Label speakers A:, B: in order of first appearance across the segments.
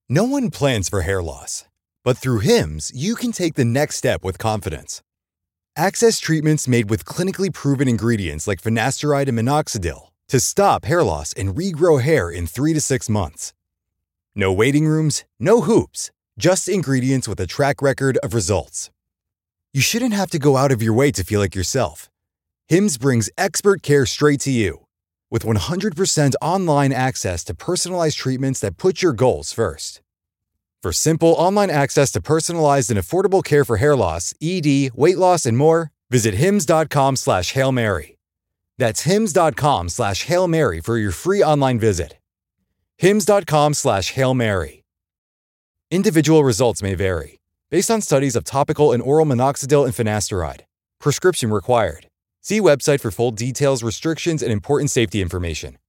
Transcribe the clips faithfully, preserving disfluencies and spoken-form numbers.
A: No one plans for hair loss, but through Hims, you can take the next step with confidence. Access treatments made with clinically proven ingredients like finasteride and minoxidil to stop hair loss and regrow hair in three to six months. No waiting rooms, no hoops, just ingredients with a track record of results. You shouldn't have to go out of your way to feel like yourself. Hims brings expert care straight to you. With one hundred percent online access to personalized treatments that put your goals first. For simple online access to personalized and affordable care for hair loss, E D, weight loss, and more, visit hims.com slash Hail Mary. That's hims.com slash Hail Mary for your free online visit. hims.com slash Hail Mary. Individual results may vary, based on studies of topical and oral minoxidil and finasteride. Prescription required. See website for full details, restrictions, and important safety information.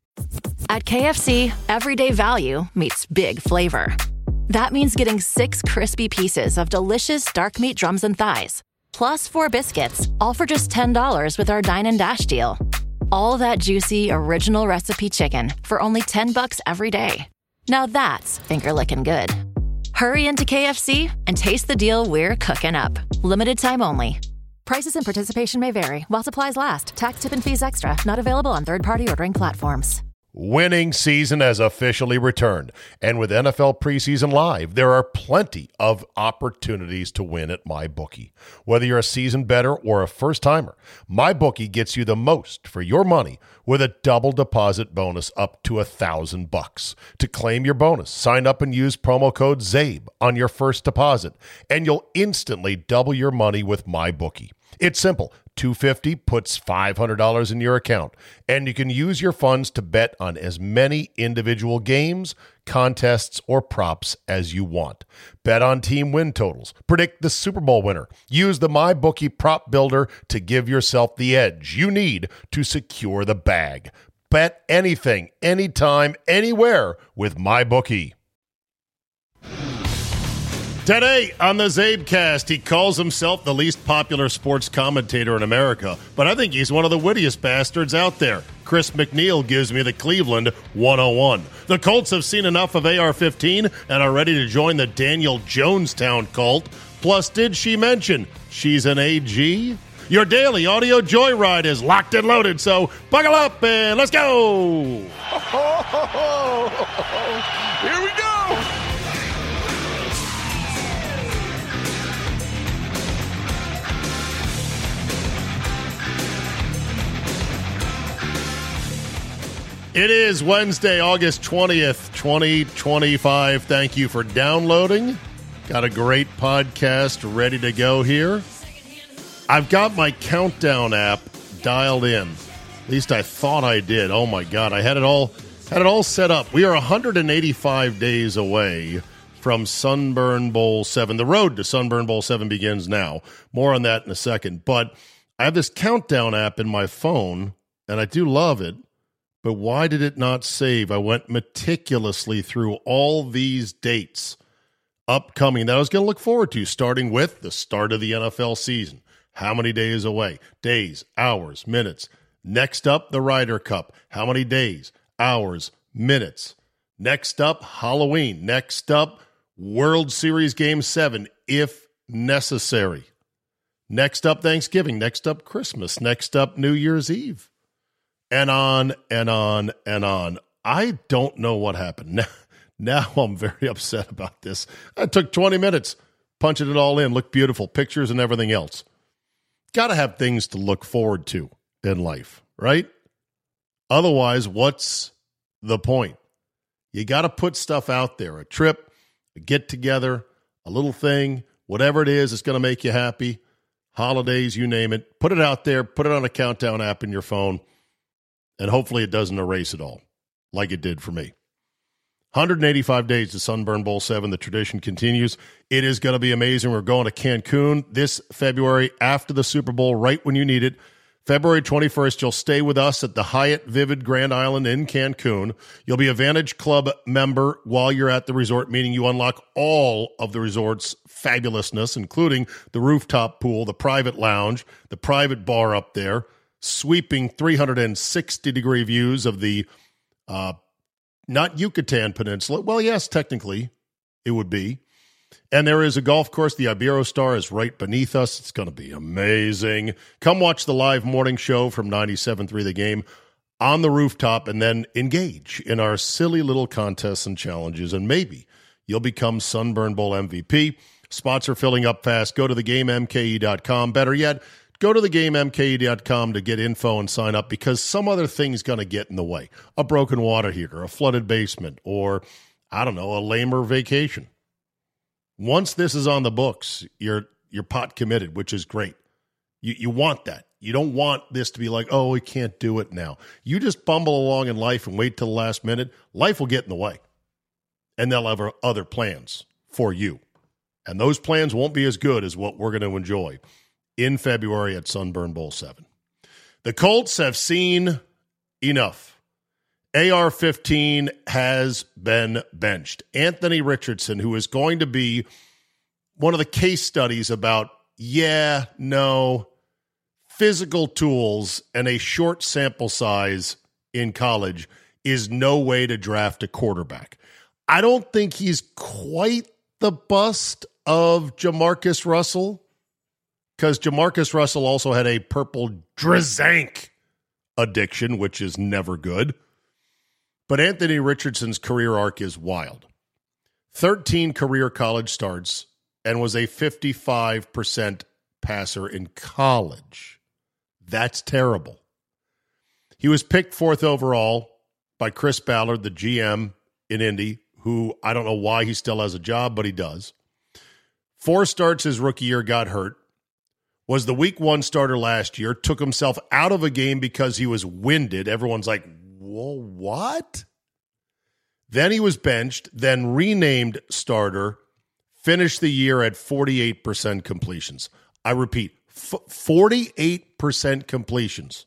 B: At K F C, everyday value meets big flavor. That means getting six crispy pieces of delicious dark meat drums and thighs, plus four biscuits, all for just ten dollars with our Dine and Dash deal. All that juicy, original recipe chicken for only ten bucks every day. Now that's finger-licking good. Hurry into K F C and taste the deal we're cooking up. Limited time only. Prices and participation may vary while supplies last. Tax, tip, and fees extra. Not available on third-party ordering platforms.
C: Winning season has officially returned, and with N F L preseason live, there are plenty of opportunities to win at MyBookie. Whether you're a seasoned bettor or a first-timer, MyBookie gets you the most for your money with a double deposit bonus up to a thousand bucks. To claim your bonus, sign up and use promo code ZABE on your first deposit, and you'll instantly double your money with MyBookie. It's simple. two hundred fifty dollars puts five hundred dollars in your account, and you can use your funds to bet on as many individual games, contests, or props as you want. Bet on team win totals. Predict the Super Bowl winner. Use the MyBookie prop builder to give yourself the edge you need to secure the bag. Bet anything, anytime, anywhere with MyBookie. Today on the Zabecast, he calls himself the least popular sports commentator in America, but I think he's one of the wittiest bastards out there. Chris McNeil gives me the Cleveland one oh one. The Colts have seen enough of A R fifteen and are ready to join the Daniel Jonestown cult. Plus, did she mention she's an A G? Your daily audio joyride is locked and loaded, so buckle up and let's go! Here we go! It is Wednesday, August twentieth, twenty twenty-five. Thank you for downloading. Got a great podcast ready to go here. I've got my countdown app dialed in. At least I thought I did. Oh my God, I had it all had it all set up. We are one hundred eighty-five days away from Sunburn Bowl seven. The road to Sunburn Bowl seven begins now. More on that in a second. But I have this countdown app in my phone, and I do love it. But why did it not save? I went meticulously through all these dates upcoming that I was going to look forward to, starting with the start of the N F L season. How many days away? Days, hours, minutes. Next up, the Ryder Cup. How many days, hours, minutes? Next up, Halloween. Next up, World Series Game seven, if necessary. Next up, Thanksgiving. Next up, Christmas. Next up, New Year's Eve. And on and on and on. I don't know what happened. Now, now I'm very upset about this. I took twenty minutes punching it all in. Looked beautiful. Pictures and everything else. Got to have things to look forward to in life, right? Otherwise, what's the point? You got to put stuff out there. A trip, a get-together, a little thing, whatever it is that's going to make you happy. Holidays, you name it. Put it out there. Put it on a countdown app in your phone. And hopefully it doesn't erase it all, like it did for me. one hundred eighty-five days to Sunburn Bowl seven. The tradition continues. It is going to be amazing. We're going to Cancun this February after the Super Bowl, right when you need it. February twenty-first, you'll stay with us at the Hyatt Vivid Grand Island in Cancun. You'll be a Vantage Club member while you're at the resort, meaning you unlock all of the resort's fabulousness, including the rooftop pool, the private lounge, the private bar up there, sweeping three hundred sixty degree views of the uh, Not Yucatan Peninsula. Well, yes, technically it would be. And there is a golf course. The Iberostar is right beneath us. It's going to be amazing. Come watch the live morning show from ninety-seven point three The Game on the rooftop, and then engage in our silly little contests and challenges, and maybe you'll become Sunburn Bowl M V P. Spots are filling up fast. Go to the game M K E dot com. Better yet, go to the game M K E dot com to get info and sign up, because some other thing's going to get in the way. A broken water heater, a flooded basement, or, I don't know, a lamer vacation. Once this is on the books, you're you're pot committed, which is great. You you want that. You don't want this to be like, oh, we can't do it now. You just bumble along in life and wait till the last minute. Life will get in the way. And they'll have other plans for you. And those plans won't be as good as what we're going to enjoy in February at Sunburn Bowl seven. The Colts have seen enough. A R fifteen has been benched. Anthony Richardson, who is going to be one of the case studies about, yeah, no, physical tools and a short sample size in college is no way to draft a quarterback. I don't think he's quite the bust of Jamarcus Russell, because Jamarcus Russell also had a purple drizank addiction, which is never good. But Anthony Richardson's career arc is wild. thirteen career college starts and was a fifty-five percent passer in college. That's terrible. He was picked fourth overall by Chris Ballard, the G M in Indy, who I don't know why he still has a job, but he does. Four starts his rookie year, got hurt. Was the week one starter last year, took himself out of a game because he was winded. Everyone's like, whoa, what? Then he was benched, then renamed starter, finished the year at forty-eight percent completions. I repeat, f- forty-eight percent completions.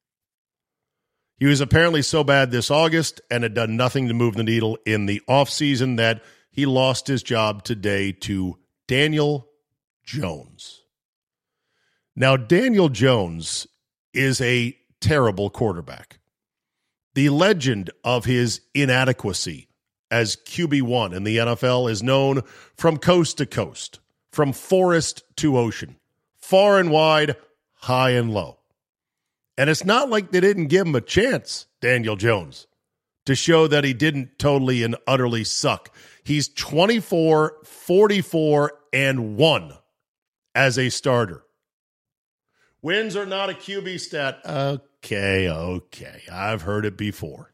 C: He was apparently so bad this August and had done nothing to move the needle in the offseason that he lost his job today to Daniel Jones. Now, Daniel Jones is a terrible quarterback. The legend of his inadequacy as Q B one in the N F L is known from coast to coast, from forest to ocean, far and wide, high and low. And it's not like they didn't give him a chance, Daniel Jones, to show that he didn't totally and utterly suck. He's twenty-four, forty-four, and one as a starter. Wins are not a Q B stat. Okay, okay. I've heard it before.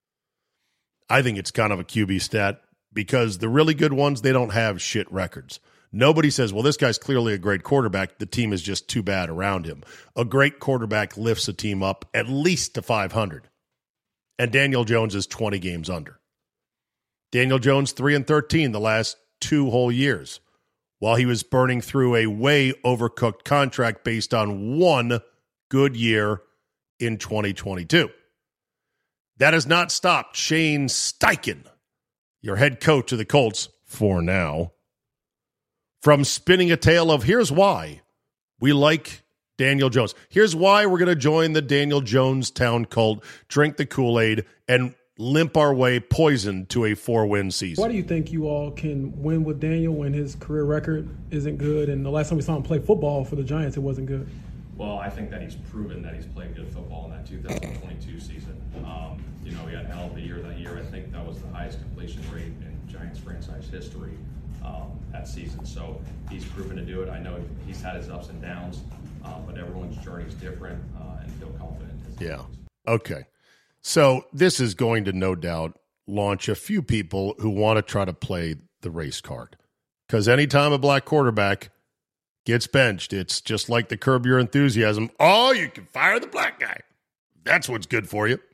C: I think it's kind of a Q B stat because the really good ones, they don't have shit records. Nobody says, well, this guy's clearly a great quarterback. The team is just too bad around him. A great quarterback lifts a team up at least to five hundred. And Daniel Jones is twenty games under. Daniel Jones, three and thirteen the last two whole years, while he was burning through a way overcooked contract based on one good year in twenty twenty-two. That has not stopped Shane Steichen, your head coach of the Colts for now, from spinning a tale of here's why we like Daniel Jones. Here's why we're going to join the Daniel Jones town cult, drink the Kool-Aid, and limp our way poisoned to a four-win season.
D: Why do you think you all can win with Daniel when his career record isn't good? And the last time we saw him play football for the Giants, it wasn't good.
E: Well, I think that he's proven that he's played good football in that two thousand twenty-two season. Um, you know, he had a hell of a year that year. I think that was the highest completion rate in Giants franchise history um, that season. So he's proven to do it. I know he's had his ups and downs, uh, but everyone's journey is different, uh, and feel confident. In his
C: yeah.
E: abilities.
C: Okay. So this is going to no doubt launch a few people who want to try to play the race card. Because anytime a black quarterback gets benched, it's just like the Curb Your Enthusiasm. Oh, you can fire the black guy. That's what's good for you.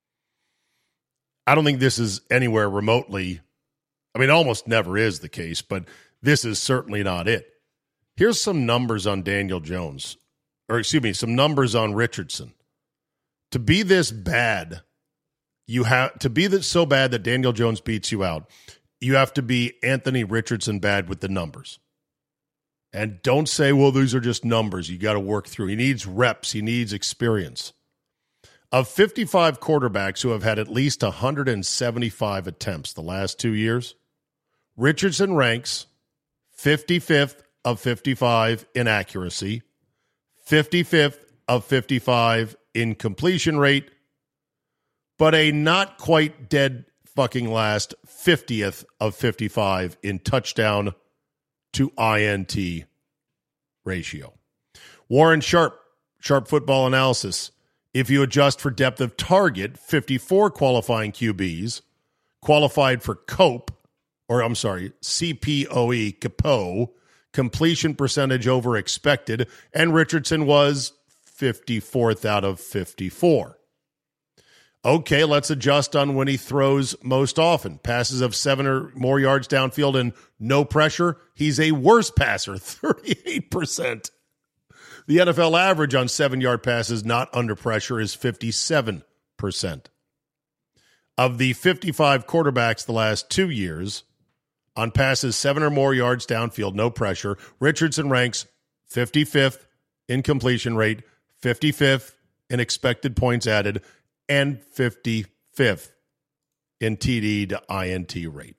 C: I don't think this is anywhere remotely. I mean, almost never is the case, but this is certainly not it. Here's some numbers on Daniel Jones, or excuse me, some numbers on Richardson. To be this bad, you have to be that so bad that Daniel Jones beats you out. You have to be Anthony Richardson bad with the numbers. And don't say, well, these are just numbers. You got to work through. He needs reps. He needs experience. Of fifty-five quarterbacks who have had at least one hundred seventy-five attempts the last two years, Richardson ranks fifty-fifth of fifty-five in accuracy, fifty-fifth of fifty-five in completion rate, but a not quite dead fucking last fiftieth of fifty-five in touchdown to I N T ratio. Warren Sharp, Sharp Football Analysis. If you adjust for depth of target, fifty-four qualifying Q Bs qualified for COPE, or I'm sorry, C P O E, C P O, completion percentage over expected, and Richardson was fifty-fourth out of fifty-four. Okay, let's adjust on when he throws most often. Passes of seven or more yards downfield and no pressure, he's a worse passer, thirty-eight percent. The N F L average on seven-yard passes not under pressure is fifty-seven percent. Of the fifty-five quarterbacks the last two years, on passes seven or more yards downfield, no pressure, Richardson ranks fifty-fifth in completion rate, fifty-fifth in expected points added, and fifty-fifth in T D to I N T rate.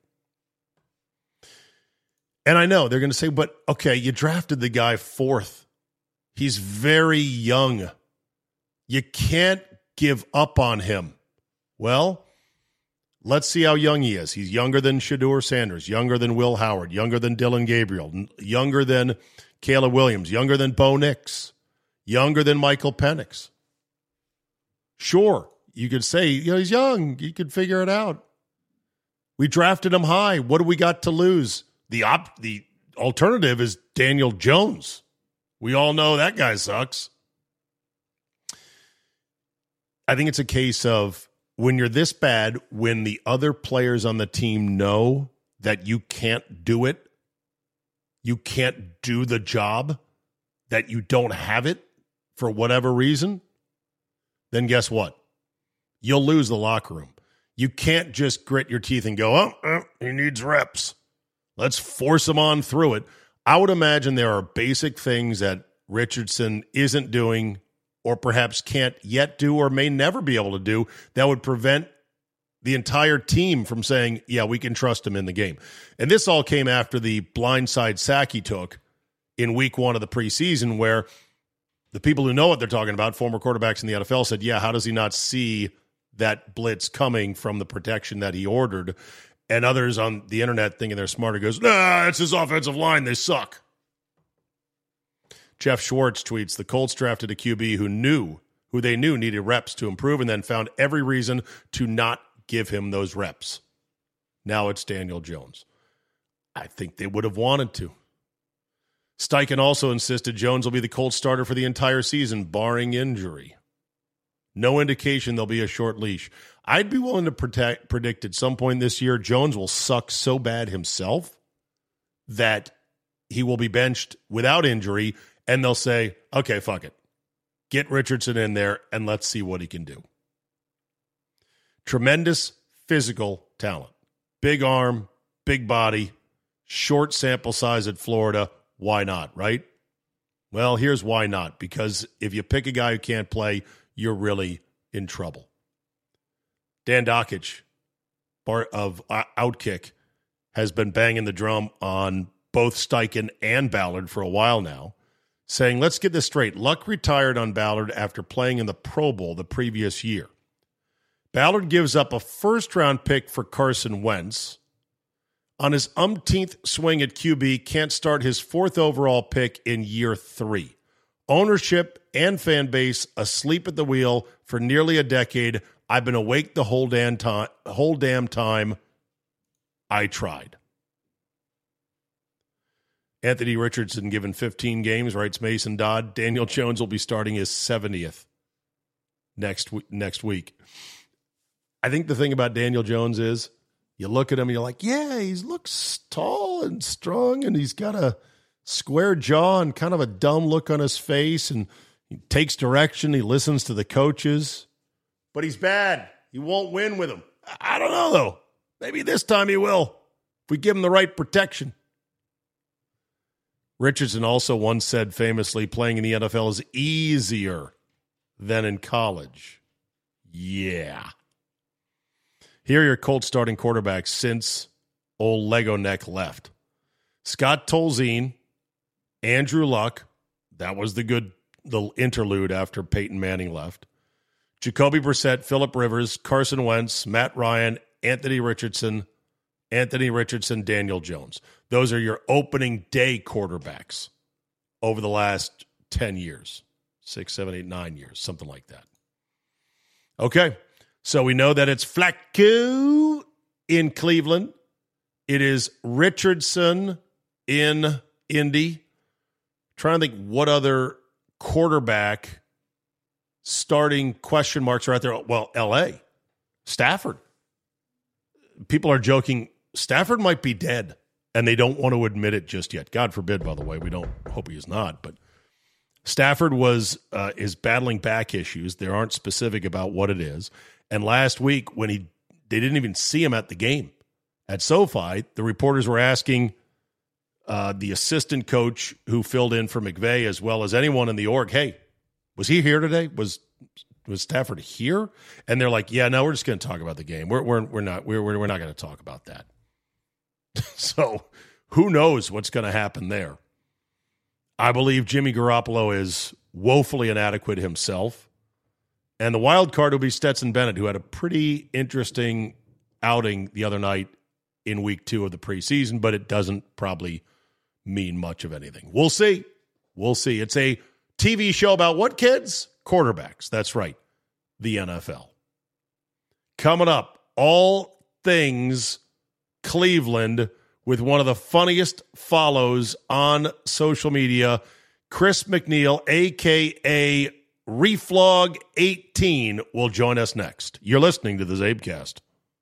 C: And I know they're going to say, but okay, you drafted the guy fourth. He's very young. You can't give up on him. Well, let's see how young he is. He's younger than Shedeur Sanders, younger than Will Howard, younger than Dylan Gabriel, younger than Caleb Williams, younger than Bo Nix, younger than Michael Penix. Sure, you could say, you know, he's young. You could figure it out. We drafted him high. What do we got to lose? The op- the alternative is Daniel Jones. We all know that guy sucks. I think it's a case of when you're this bad, when the other players on the team know that you can't do it, you can't do the job, that you don't have it for whatever reason, then guess what? You'll lose the locker room. You can't just grit your teeth and go, oh, oh he needs reps. Let's force him on through it. I would imagine there are basic things that Richardson isn't doing or perhaps can't yet do or may never be able to do that would prevent the entire team from saying, yeah, we can trust him in the game. And this all came after the blindside sack he took in week one of the preseason where the people who know what they're talking about, former quarterbacks in the N F L, said, yeah, how does he not see that blitz coming from the protection that he ordered? And others on the internet thinking they're smarter goes, nah, it's his offensive line. They suck. Jeff Schwartz tweets, the Colts drafted a Q B who knew, who they knew needed reps to improve and then found every reason to not give him those reps. Now it's Daniel Jones. I think they would have wanted to. Steichen also insisted Jones will be the Colts starter for the entire season, barring injury. No indication there'll be a short leash. I'd be willing to protect, predict at some point this year Jones will suck so bad himself that he will be benched without injury, and they'll say, okay, fuck it. Get Richardson in there, and let's see what he can do. Tremendous physical talent. Big arm, big body, short sample size at Florida. Why not, right? Well, here's why not. Because if you pick a guy who can't play, you're really in trouble. Dan Dakich of Outkick has been banging the drum on both Steichen and Ballard for a while now, saying, let's get this straight. Luck retired on Ballard after playing in the Pro Bowl the previous year. Ballard gives up a first-round pick for Carson Wentz. On his umpteenth swing at Q B, can't start his fourth overall pick in year three. Ownership and fan base asleep at the wheel for nearly a decade. I've been awake the whole damn time. Whole damn time. I tried. Anthony Richardson given fifteen games, writes Mason Dodd. Daniel Jones will be starting his seventieth next next week. I think the thing about Daniel Jones is you look at him and you're like, yeah, he looks tall and strong and he's got a square jaw and kind of a dumb look on his face and he takes direction. He listens to the coaches, but he's bad. He won't win with him. I don't know, though. Maybe this time he will if we give him the right protection. Richardson also once said famously, playing in the N F L is easier than in college. Yeah. Here are your Colts starting quarterbacks since old Lego Neck left. Scott Tolzien, Andrew Luck. That was the good little interlude after Peyton Manning left. Jacoby Brissett, Phillip Rivers, Carson Wentz, Matt Ryan, Anthony Richardson, Anthony Richardson, Daniel Jones. Those are your opening day quarterbacks over the last ten years. Six, seven, eight, nine years, something like that. Okay, so we know that it's Flacco in Cleveland. It is Richardson in Indy. Trying to think what other quarterback starting question marks are out there. Well, L A, Stafford. People are joking, Stafford might be dead, and they don't want to admit it just yet. God forbid, by the way. We don't hope he is not. But Stafford was uh, is battling back issues. They aren't specific about what it is. And last week, when he they didn't even see him at the game at SoFi, the reporters were asking uh, the assistant coach who filled in for McVay, as well as anyone in the org, hey, was he here today? Was was Stafford here? And they're like, yeah, no, we're just going to talk about the game. We're we're we're not we're we're not going to talk about that. So who knows what's going to happen there? I believe Jimmy Garoppolo is woefully inadequate himself. And the wild card will be Stetson Bennett, who had a pretty interesting outing the other night in week two of the preseason, but it doesn't probably mean much of anything. We'll see. We'll see. It's a T V show about what, kids? Quarterbacks. That's right. The N F L. Coming up, all things Cleveland with one of the funniest follows on social media, Chris McNeil, a k a. Reflog eighteen, will join us next. You're listening to the Zabecast.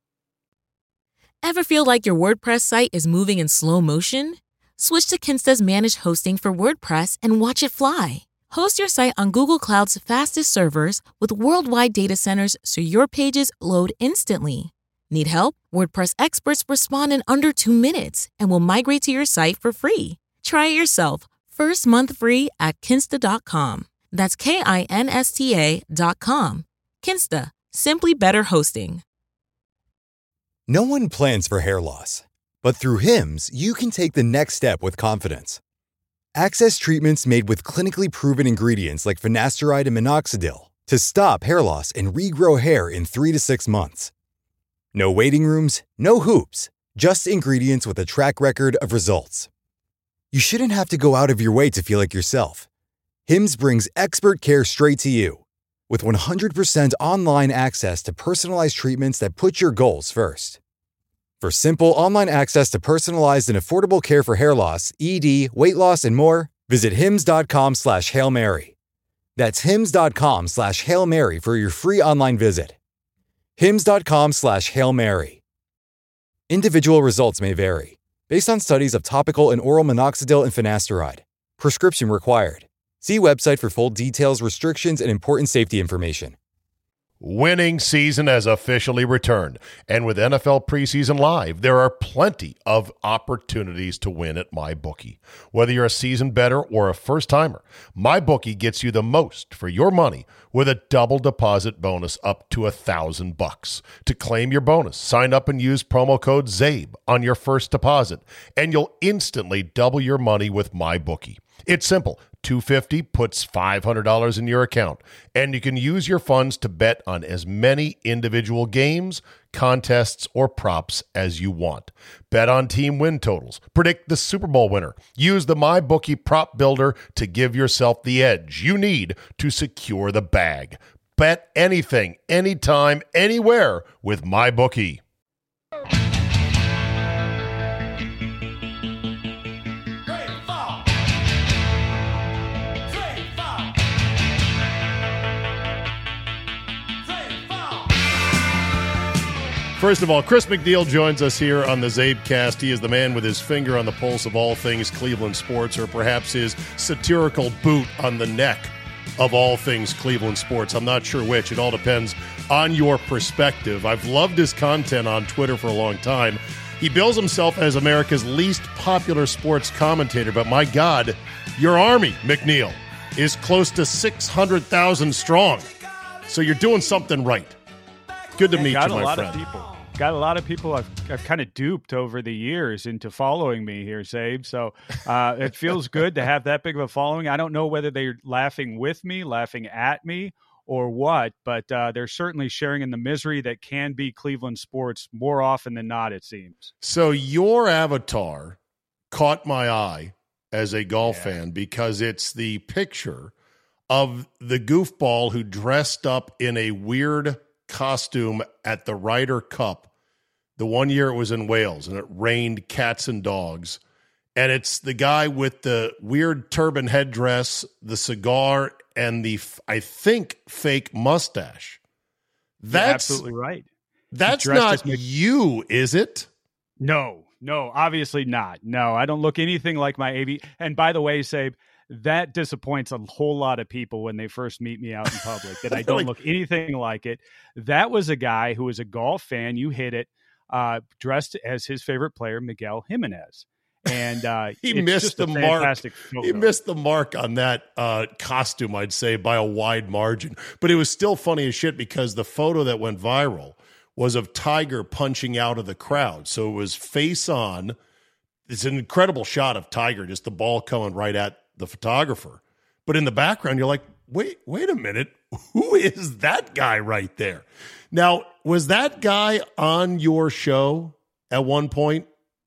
F: Ever feel like your WordPress site is moving in slow motion? Switch to Kinsta's managed hosting for WordPress and watch it fly. Host your site on Google Cloud's fastest servers with worldwide data centers so your pages load instantly. Need help? WordPress experts respond in under two minutes and will migrate to your site for free. Try it yourself. First month free at kinsta dot com. That's K I N S T A dot com. Kinsta. Simply better hosting.
A: No one plans for hair loss, but through Hims, you can take the next step with confidence. Access treatments made with clinically proven ingredients like finasteride and minoxidil to stop hair loss and regrow hair in three to six months. No waiting rooms, no hoops, just ingredients with a track record of results. You shouldn't have to go out of your way to feel like yourself. Hims brings expert care straight to you. With one hundred percent online access to personalized treatments that put your goals first. For simple online access to personalized and affordable care for hair loss, E D, weight loss, and more, visit hims.com slash Hail Mary. That's hims.com slash Hail Mary for your free online visit. hims.com slash Hail Mary. Individual results may vary, based on studies of topical and oral minoxidil and finasteride. Prescription required. See website for full details, restrictions, and important safety information.
C: Winning season has officially returned, and with N F L preseason live, there are plenty of opportunities to win at MyBookie. Whether you're a seasoned bettor or a first-timer, MyBookie gets you the most for your money with a double deposit bonus up to a thousand bucks. To claim your bonus, sign up and use promo code ZABE on your first deposit, and you'll instantly double your money with MyBookie. It's simple. two hundred fifty dollars puts five hundred dollars in your account, and you can use your funds to bet on as many individual games, contests, or props as you want. Bet on team win totals. Predict the Super Bowl winner. Use the MyBookie prop builder to give yourself the edge you need to secure the bag. Bet anything, anytime, anywhere with MyBookie. First of all, Chris McNeil joins us here on the Zabecast. He is the man with his finger on the pulse of all things Cleveland sports, or perhaps his satirical boot on the neck of all things Cleveland sports. I'm not sure which. It all depends on your perspective. I've loved his content on Twitter for a long time. He bills himself as America's least popular sports commentator, but my God, your army, McNeil, is close to six hundred thousand strong. So you're doing something right. Good to meet
G: got
C: you,
G: a
C: my
G: lot
C: friend.
G: Of people. Got a lot of people I've, I've kind of duped over the years into following me here, Sabe. So uh, it feels good to have that big of a following. I don't know whether they're laughing with me, laughing at me, or what, but uh, they're certainly sharing in the misery that can be Cleveland sports more often than not, it seems.
C: So your avatar caught my eye as a golf
G: Yeah.
C: fan because it's the picture of the goofball who dressed up in a weird costume at the Ryder Cup. The one year it was in Wales and it rained cats and dogs. And it's the guy with the weird turban headdress, the cigar, and the, I think, fake mustache. That's
G: You're absolutely right.
C: That's
G: dressed
C: not
G: as Mc-
C: you, is it?
G: No, no, obviously not. No, I don't look anything like my A V. And by the way, Sabe, that disappoints a whole lot of people when they first meet me out in public, that I don't
C: Like-
G: look anything like it. That was a guy who was a golf fan. You hit it, uh, dressed as his favorite player, Miguel Jimenez. And uh,
C: He
G: it's
C: missed
G: just
C: the
G: a
C: mark.
G: fantastic photo.
C: He missed the mark on that uh, costume, I'd say, by a wide margin. But it was still funny as shit because the photo that went viral was of Tiger punching out of the crowd. So it was face on. It's an incredible shot of Tiger, just the ball coming right at the photographer. But in the background, you're like, wait, wait a minute. Who is that guy right there? Now, was that guy on your show at one point?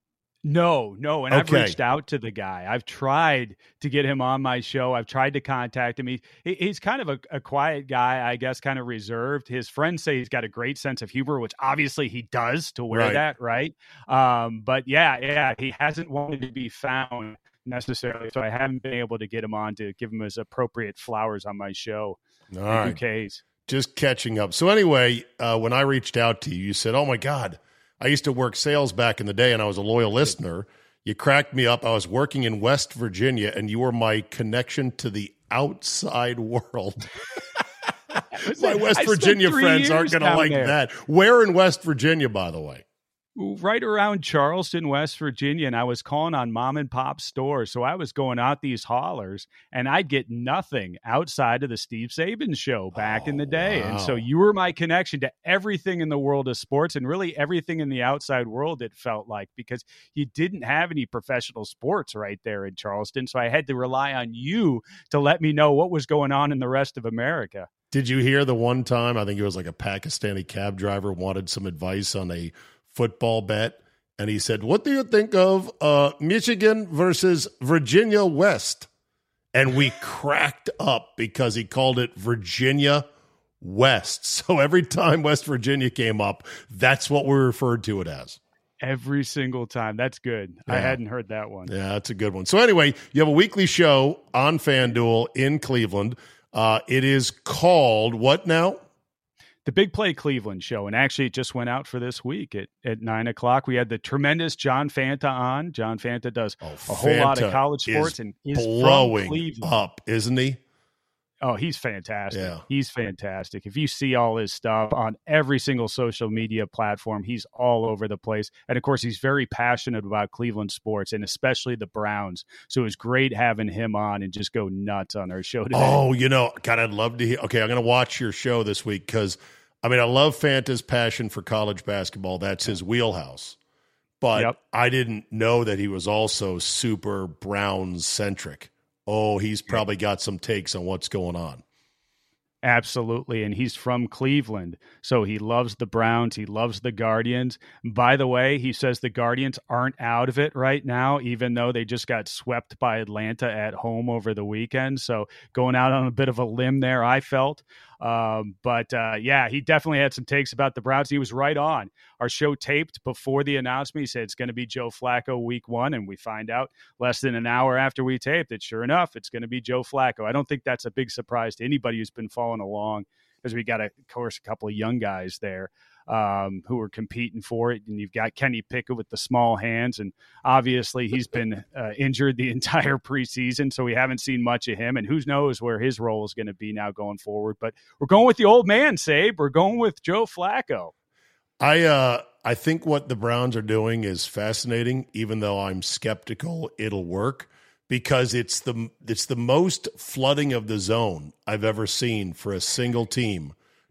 G: No, no. And I've
C: Okay.
G: reached out to the guy. I've tried to get him on my show. I've tried to contact him. He, he he's kind of a, a quiet guy, I guess, kind of reserved. His friends say he's got a great sense of humor, which obviously he does to wear
C: Right.
G: that, right? Um, but yeah, yeah, he hasn't wanted to be found necessarily. So I haven't been able to get him on to give him his appropriate flowers on my show.
C: All right.
G: Bouquets.
C: Just catching up. So anyway, uh, when I reached out to you, you said, oh my God, I used to work sales back in the day and I was a loyal listener. You cracked me up. I was working in West Virginia and you were my connection to the outside world. My West
G: I spent
C: Virginia
G: three
C: friends aren't
G: years
C: going to
G: down
C: like
G: there.
C: that. Where in West Virginia, by the way?
G: Right around Charleston, West Virginia, and I was calling on mom and pop stores. So I was going out these hollers, and I'd get nothing outside of the Steve Saban show back
C: Oh,
G: in the day.
C: wow.
G: And so you were my connection to everything in the world of sports and really everything in the outside world, it felt like, because you didn't have any professional sports right there in Charleston. So I had to rely on you to let me know what was going on in the rest of America.
C: Did you hear the one time, I think it was like a Pakistani cab driver wanted some advice on a football bet, and he said, what do you think of uh, Michigan versus Virginia West? And we cracked up because he called it Virginia West. So every time West Virginia came up, that's what we referred to it as.
G: Every single time. That's good. I
C: Yeah.
G: hadn't heard that one.
C: Yeah, that's a good one. So anyway, you have a weekly show on FanDuel in Cleveland. Uh, it is called what now?
G: The Big Play Cleveland show, and actually it just went out for this week at, at nine o'clock. We had the tremendous John Fanta on. John Fanta does
C: Oh,
G: a whole lot
C: Fanta
G: of college
C: is
G: sports and is
C: blowing
G: from Cleveland.
C: up, isn't he?
G: Oh, he's fantastic.
C: Yeah.
G: He's fantastic. If you see all his stuff on every single social media platform, he's all over the place. And of course, he's very passionate about Cleveland sports and especially the Browns. So it was great having him on and just go nuts on our show today.
C: Oh, you know, God, I'd love to hear. Okay, I'm going to watch your show this week because, I mean, I love Fanta's passion for college basketball. That's his wheelhouse. But
G: Yep.
C: I didn't know that he was also super Browns-centric. Oh, he's probably got some takes on what's going on.
G: Absolutely. And he's from Cleveland. So he loves the Browns. He loves the Guardians. By the way, he says the Guardians aren't out of it right now, even though they just got swept by Atlanta at home over the weekend. So going out on a bit of a limb there, I felt. Um, but uh, yeah, he definitely had some takes about the Browns. He was right on. Our show taped before the announcement. He said it's going to be Joe Flacco week one. And we find out less than an hour after we taped that sure enough, it's going to be Joe Flacco. I don't think that's a big surprise to anybody who's been following along, because we got, a, of course, a couple of young guys there um, who are competing for it. And you've got Kenny Pickett with the small hands. And obviously he's been uh, injured the entire preseason, so we haven't seen much of him. And who knows where his role is going to be now going forward. But we're going with the old man, Sabe. We're going with Joe Flacco.
C: I uh, I think what the Browns are doing is fascinating, even though I'm skeptical it'll work, because it's the it's the most flooding of the zone I've ever seen for a single team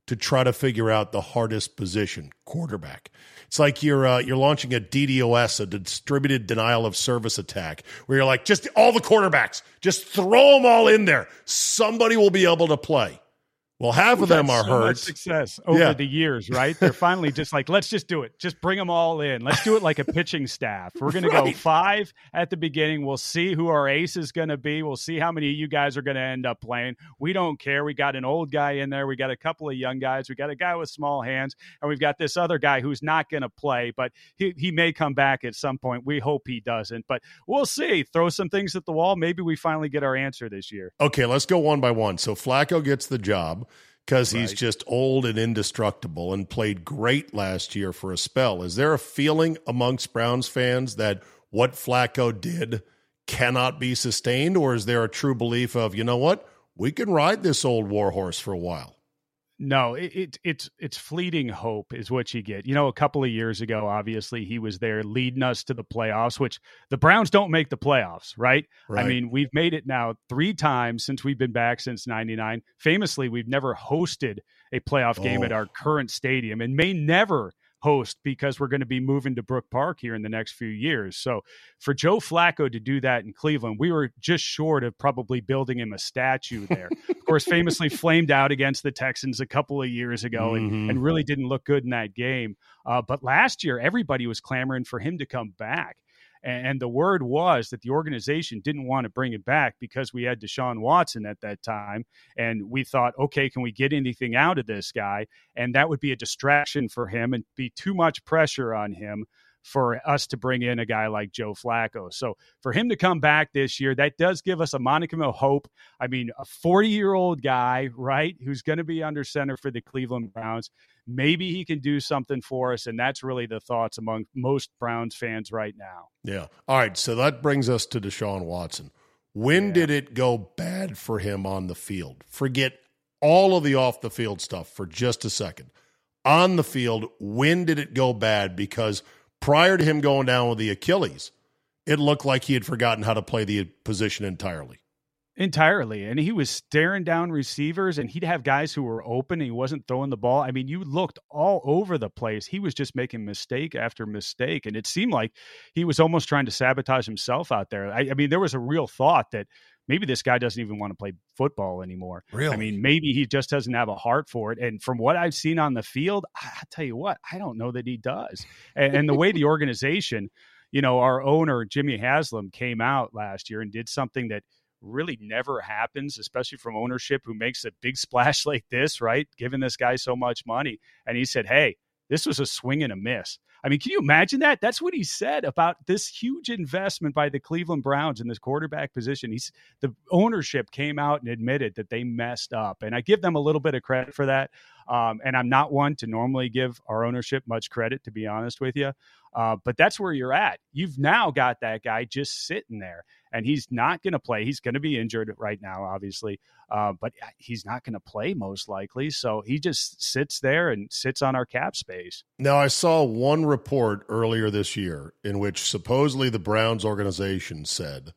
C: to try to figure out the hardest position, quarterback. It's like you're uh, you're launching a D DoS, a distributed denial of service attack, where you're like, just all the quarterbacks, just throw them all in there. Somebody will be able to play. Well, half
G: We've
C: of them are
G: so
C: hurt.
G: Much success over
C: Yeah.
G: the years, right? They're finally just like, let's just do it. Just bring them all in. Let's do it like a pitching staff. We're going
C: Right.
G: to go five at the beginning. We'll see who our ace is going to be. We'll see how many of you guys are going to end up playing. We don't care. We got an old guy in there. We got a couple of young guys. We got a guy with small hands, and we've got this other guy who's not going to play, but he, he may come back at some point. We hope he doesn't, but we'll see. Throw some things at the wall. Maybe we finally get our answer this year.
C: Okay, let's go one by one. So Flacco gets the job because he's
G: Right.
C: just old and indestructible and played great last year for a spell. Is there a feeling amongst Browns fans that what Flacco did cannot be sustained, or is there a true belief of, you know what, we can ride this old warhorse for a while?
G: No, it, it it's it's fleeting hope is what you get. You know, a couple of years ago, obviously, he was there leading us to the playoffs, which the Browns don't make the playoffs, right?
C: Right.
G: I mean, we've made it now three times since we've been back since ninety-nine. Famously, we've never hosted a playoff game
C: Oh.
G: at our current stadium and may never host because we're going to be moving to Brook Park here in the next few years. So for Joe Flacco to do that in Cleveland, we were just short of probably building him a statue there. Of course, famously flamed out against the Texans a couple of years ago and,
C: Mhm.
G: and really didn't look good in that game. Uh, but last year, everybody was clamoring for him to come back. And, and the word was that the organization didn't want to bring him back because we had Deshaun Watson at that time. And we thought, okay, can we get anything out of this guy? And that would be a distraction for him and be too much pressure on him for us to bring in a guy like Joe Flacco. So for him to come back this year, that does give us a modicum of hope. I mean, a forty-year-old guy, right, who's going to be under center for the Cleveland Browns. Maybe he can do something for us, and that's really the thoughts among most Browns fans right now.
C: Yeah. All right, so that brings us to Deshaun Watson. When
G: Yeah.
C: did it go bad for him on the field? Forget all of the off-the-field stuff for just a second. On the field, when did it go bad? Because prior to him going down with the Achilles, it looked like he had forgotten how to play the position entirely.
G: Entirely. And he was staring down receivers, and he'd have guys who were open and he wasn't throwing the ball. I mean, you looked all over the place. He was just making mistake after mistake. And it seemed like he was almost trying to sabotage himself out there. I, I mean, there was a real thought that maybe this guy doesn't even want to play football anymore.
C: Really?
G: I mean, maybe he just doesn't have a heart for it. And from what I've seen on the field, I, I tell you what, I don't know that he does. And, and the way the organization, you know, our owner, Jimmy Haslam, came out last year and did something that really never happens, especially from ownership who makes a big splash like this, right? Giving this guy so much money. And he said, hey, this was a swing and a miss. I mean, can you imagine that? That's what he said about this huge investment by the Cleveland Browns in this quarterback position. He's the ownership came out and admitted that they messed up. And I give them a little bit of credit for that. Um, and I'm not one to normally give our ownership much credit, to be honest with you. Uh, but that's where you're at. You've now got that guy just sitting there, and he's not going to play. He's going to be injured right now, obviously, uh, but he's not going to play most likely. So he just sits there and sits on our cap space.
C: Now, I saw one report earlier this year in which supposedly the Browns organization said,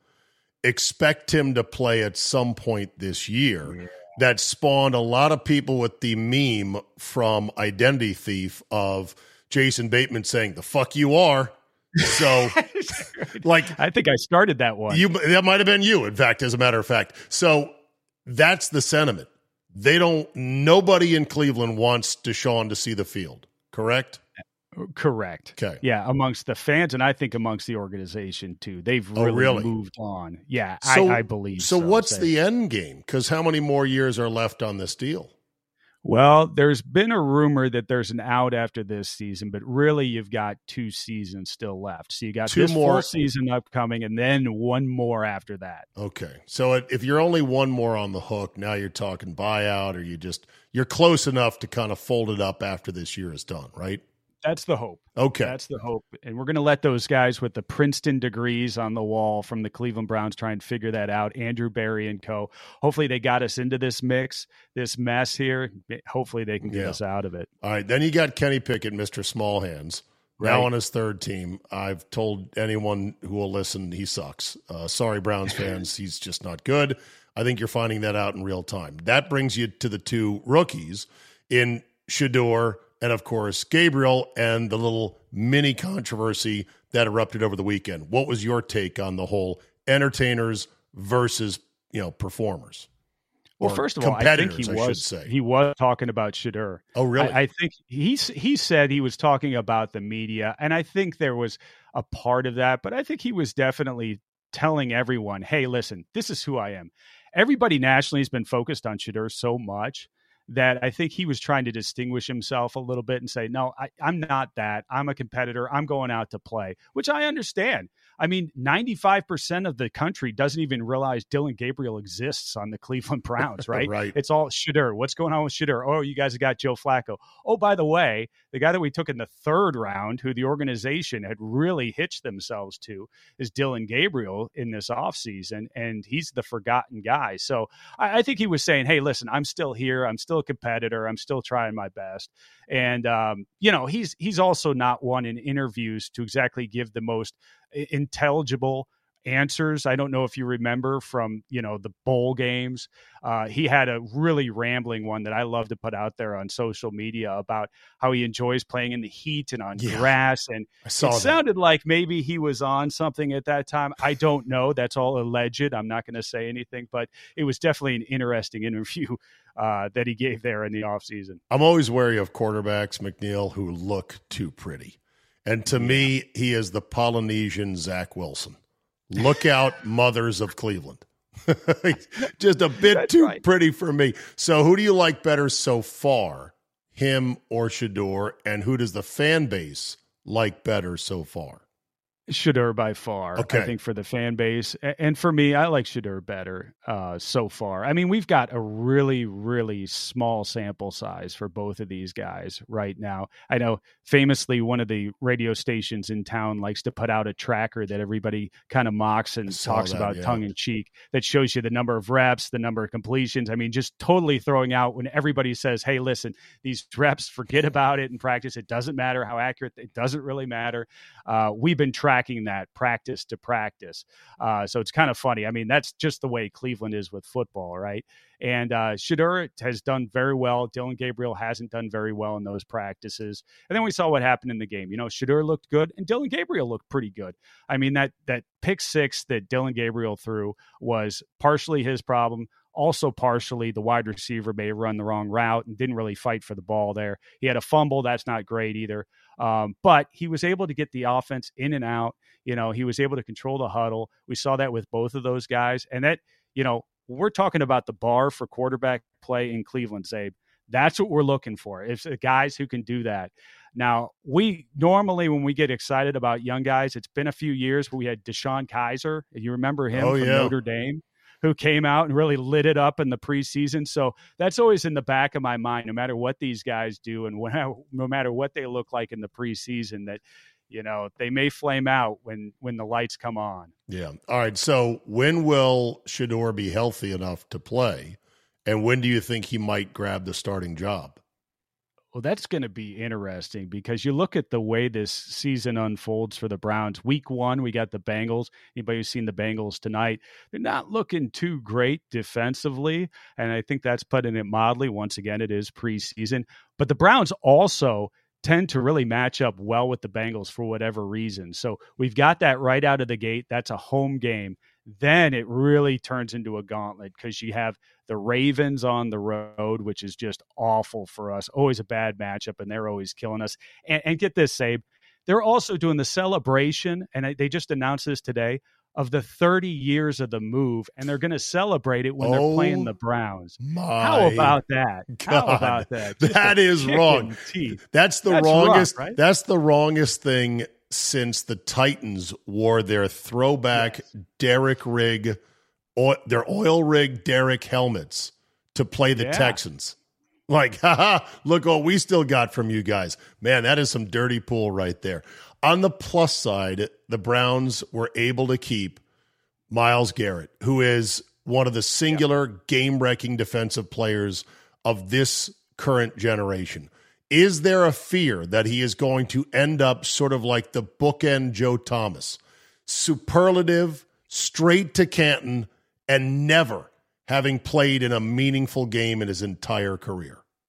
C: expect him to play at some point this year. Yeah. That spawned a lot of people with the meme from Identity Thief of Jason Bateman saying, the fuck you are. So, like,
G: I think I started that one.
C: You, that might have been you, in fact, as a matter of fact. So that's the sentiment. They don't, nobody in Cleveland wants Deshaun to see the field, correct?
G: Correct.
C: Okay.
G: Yeah, amongst the fans, and I think amongst the organization too. They've really,
C: oh, really?
G: moved on. Yeah,
C: so,
G: I, I believe
C: so. So what's
G: say.
C: the end game? Because how many more years are left on this deal?
G: Well, there's been a rumor that there's an out after this season, but really you've got two seasons still left. So you got
C: two
G: this
C: more
G: full season upcoming and then one more after that.
C: Okay. So if you're only one more on the hook, now you're talking buyout, or you just you're close enough to kind of fold it up after this year is done, right?
G: That's the hope.
C: Okay.
G: That's the hope. And we're going to let those guys with the Princeton degrees on the wall from the Cleveland Browns try and figure that out. Andrew Berry and co. Hopefully they got us into this mix, this mess here. Hopefully they can get
C: yeah.
G: us out of it.
C: All right. Then you got Kenny Pickett, Mister Small Hands,
G: right.
C: now on his third team. I've told anyone who will listen he sucks. Uh, sorry, Browns fans. He's just not good. I think you're finding that out in real time. That brings you to the two rookies in Shedeur and, of course, Gabriel, and the little mini controversy that erupted over the weekend. What was your take on the whole entertainers versus, you know, performers?
G: Well,
C: Or
G: first of all, I think he
C: competitors, I
G: was
C: should say.
G: he was talking about Shedeur.
C: Oh, really?
G: I, I think he he said he was talking about the media, and I think there was a part of that, but I think he was definitely telling everyone, "Hey, listen, this is who I am." Everybody nationally has been focused on Shedeur so much that I think he was trying to distinguish himself a little bit and say, no, I, I'm not that. I'm a competitor. I'm going out to play, which I understand. I mean, ninety-five percent of the country doesn't even realize Dillon Gabriel exists on the Cleveland Browns, right?
C: Right.
G: It's all Shedeur. What's going on with Shedeur? Oh, you guys have got Joe Flacco. Oh, by the way, the guy that we took in the third round, who the organization had really hitched themselves to, is Dillon Gabriel in this offseason, and he's the forgotten guy. So I, I think he was saying, hey, listen, I'm still here. I'm still a competitor. I'm still trying my best. And, um, you know, he's he's also not one in interviews to exactly give the most intelligible answers. I don't know if you remember from, you know, the bowl games. Uh, he had a really rambling one that I love to put out there on social media about how he enjoys playing in the heat and on
C: Yeah,
G: grass. And
C: I saw
G: it
C: that.
G: sounded like maybe he was on something at that time. I don't know. That's all alleged. I'm not going to say anything, but it was definitely an interesting interview uh, that he gave there in the offseason.
C: I'm always wary of quarterbacks, McNeil, who look too pretty. And to me, he is the Polynesian Zach Wilson. Look out, mothers of Cleveland. Just a bit
G: That's
C: too
G: right.
C: pretty for me. So who do you like better so far, him or Shedeur? And who does the fan base like better so far?
G: Shedeur by far,
C: Okay.
G: I think, for the fan base. A- And for me, I like Shedeur better uh, so far. I mean, we've got a really, really small sample size for both of these guys right now. I know famously one of the radio stations in town likes to put out a tracker that everybody kind of mocks and
C: saw
G: talks
C: that,
G: about
C: yeah.
G: tongue in cheek that shows you the number of reps, the number of completions. I mean, just totally throwing out when everybody says, hey, listen, these reps, forget about it in practice. It doesn't matter how accurate. It doesn't really matter. Uh, we've been tracking that practice to practice. Uh, so it's kind of funny. I mean, that's just the way Cleveland is with football, right? And uh, Shedeur has done very well. Dillon Gabriel hasn't done very well in those practices. And then we saw what happened in the game. You know, Shedeur looked good and Dillon Gabriel looked pretty good. I mean, that that pick six that Dillon Gabriel threw was partially his problem. Also partially the wide receiver may have run the wrong route and didn't really fight for the ball there. He had a fumble. That's not great either. Um, but he was able to get the offense in and out. You know, he was able to control the huddle. We saw that with both of those guys. And that, you know, we're talking about the bar for quarterback play in Cleveland, Zabe. That's what we're looking for. It's the guys who can do that. Now, we normally, when we get excited about young guys, it's been a few years where we had Deshaun Kaiser. You remember him
C: Oh,
G: from
C: yeah.
G: Notre Dame, who came out and really lit it up in the preseason. So that's always in the back of my mind, no matter what these guys do and when, no matter what they look like in the preseason, that, you know, they may flame out when, when the lights come on.
C: Yeah. All right. So when will Shedeur be healthy enough to play? And when do you think he might grab the starting job?
G: Well, that's going to be interesting because you look at the way this season unfolds for the Browns. Week one, we got the Bengals. Anybody who's seen the Bengals tonight, they're not looking too great defensively. And I think that's putting it mildly. Once again, it is preseason. But the Browns also tend to really match up well with the Bengals for whatever reason. So we've got that right out of the gate. That's a home game. Then it really turns into a gauntlet because you have the Ravens on the road, which is just awful for us. Always a bad matchup, and they're always killing us. And, and get this, Sabe, they're also doing the celebration, and they just announced this today, of the thirty years of the move, and they're going to celebrate it when
C: Oh,
G: they're playing the Browns.
C: My
G: How about that? How
C: God.
G: about that? Just
C: That
G: a
C: is
G: kick
C: wrong.
G: in the teeth.
C: That's the
G: That's
C: wrongest.
G: rough, right?
C: That's the wrongest thing since the Titans wore their throwback
G: Yes.
C: Derrick rig, oil, their oil rig Derrick helmets to play the
G: Yeah.
C: Texans. Like, haha, look what we still got from you guys. Man, that is some dirty pool right there. On the plus side, the Browns were able to keep Myles Garrett, who is one of the singular game-wrecking defensive players of this current generation. Is there a fear that he is going to end up sort of like the bookend Joe Thomas, superlative, straight to Canton, and never having played in a meaningful game in his entire career?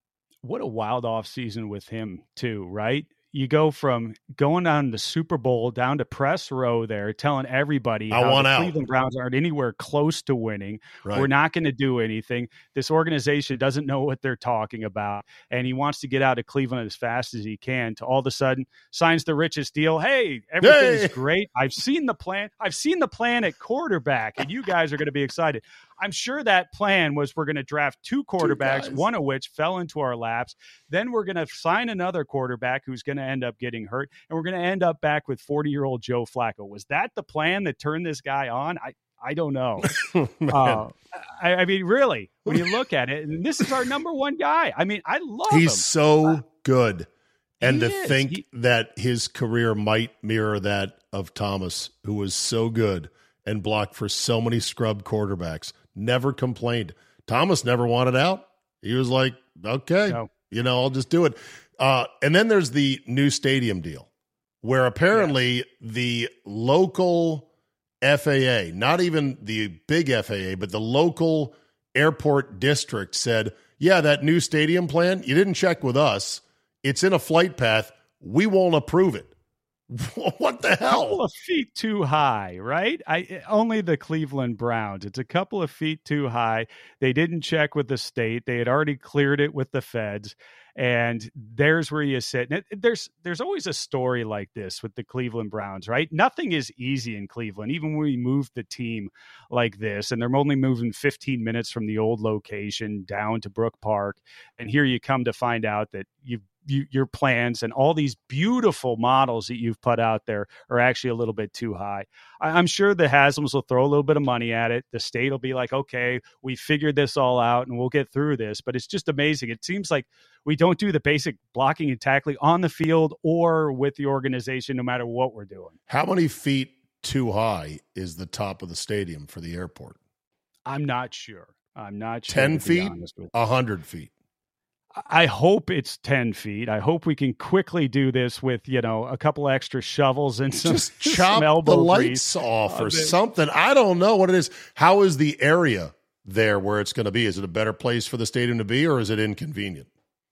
G: what a wild off season with him too, right? You go from going on the Super Bowl down to press row there, telling everybody
C: I
G: how
C: want
G: the
C: out.
G: Cleveland Browns aren't anywhere close to winning.
C: Right.
G: We're not going to do anything. This organization doesn't know what they're talking about. And he wants to get out of Cleveland as fast as he can, to all of a sudden signs the richest deal. Hey, everything's
C: Hey.
G: great. I've seen the plan. I've seen the plan at quarterback, and you guys are going to be excited. I'm sure that plan was we're going to draft two quarterbacks,
C: two
G: one of which fell into our laps. Then we're going to sign another quarterback who's going to end up getting hurt, and we're going to end up back with forty-year-old Joe Flacco. Was that the plan that turned this guy on? I, I don't know. uh, I, I mean, really, when you look at it, and this is our number one guy. I mean, I love him.
C: He's so
G: uh,
C: good. And to
G: is.
C: think
G: He,
C: that his career might mirror that of Thomas, who was so good and blocked for so many scrub quarterbacks, never complained. Thomas never wanted out. He was like, okay,
G: no.
C: you know, I'll just do it. Uh, and then there's the new stadium deal, where apparently yes. the local F A A, not even the big F A A, but the local airport district said, yeah, that new stadium plan, you didn't check with us. It's in a flight path. We won't approve it. What the hell?
G: A couple of feet too high, right? I only the Cleveland Browns. It's a couple of feet too high. They didn't check with the state. They had already cleared it with the feds. And there's where you sit. And it, there's there's always a story like this with the Cleveland Browns, right? Nothing is easy in Cleveland, even when we move the team like this. And they're only moving fifteen minutes from the old location down to Brook Park. And here you come to find out that you've You, your plans and all these beautiful models that you've put out there are actually a little bit too high. I, I'm sure the Haslams will throw a little bit of money at it. The state will be like, okay, we figured this all out and we'll get through this. But it's just amazing. It seems like we don't do the basic blocking and tackling on the field or with the organization, no matter what we're doing.
C: How many feet too high is the top of the stadium for the airport?
G: I'm not sure. I'm not sure.
C: ten feet, one hundred feet.
G: I hope it's ten feet. I hope we can quickly do this with, you know, a couple extra shovels and some,
C: just chop
G: some
C: the
G: lights
C: grease. off or uh, something. I don't know what it is. How is the area there where it's going to be? Is it a better place for the stadium to be, or is it inconvenient?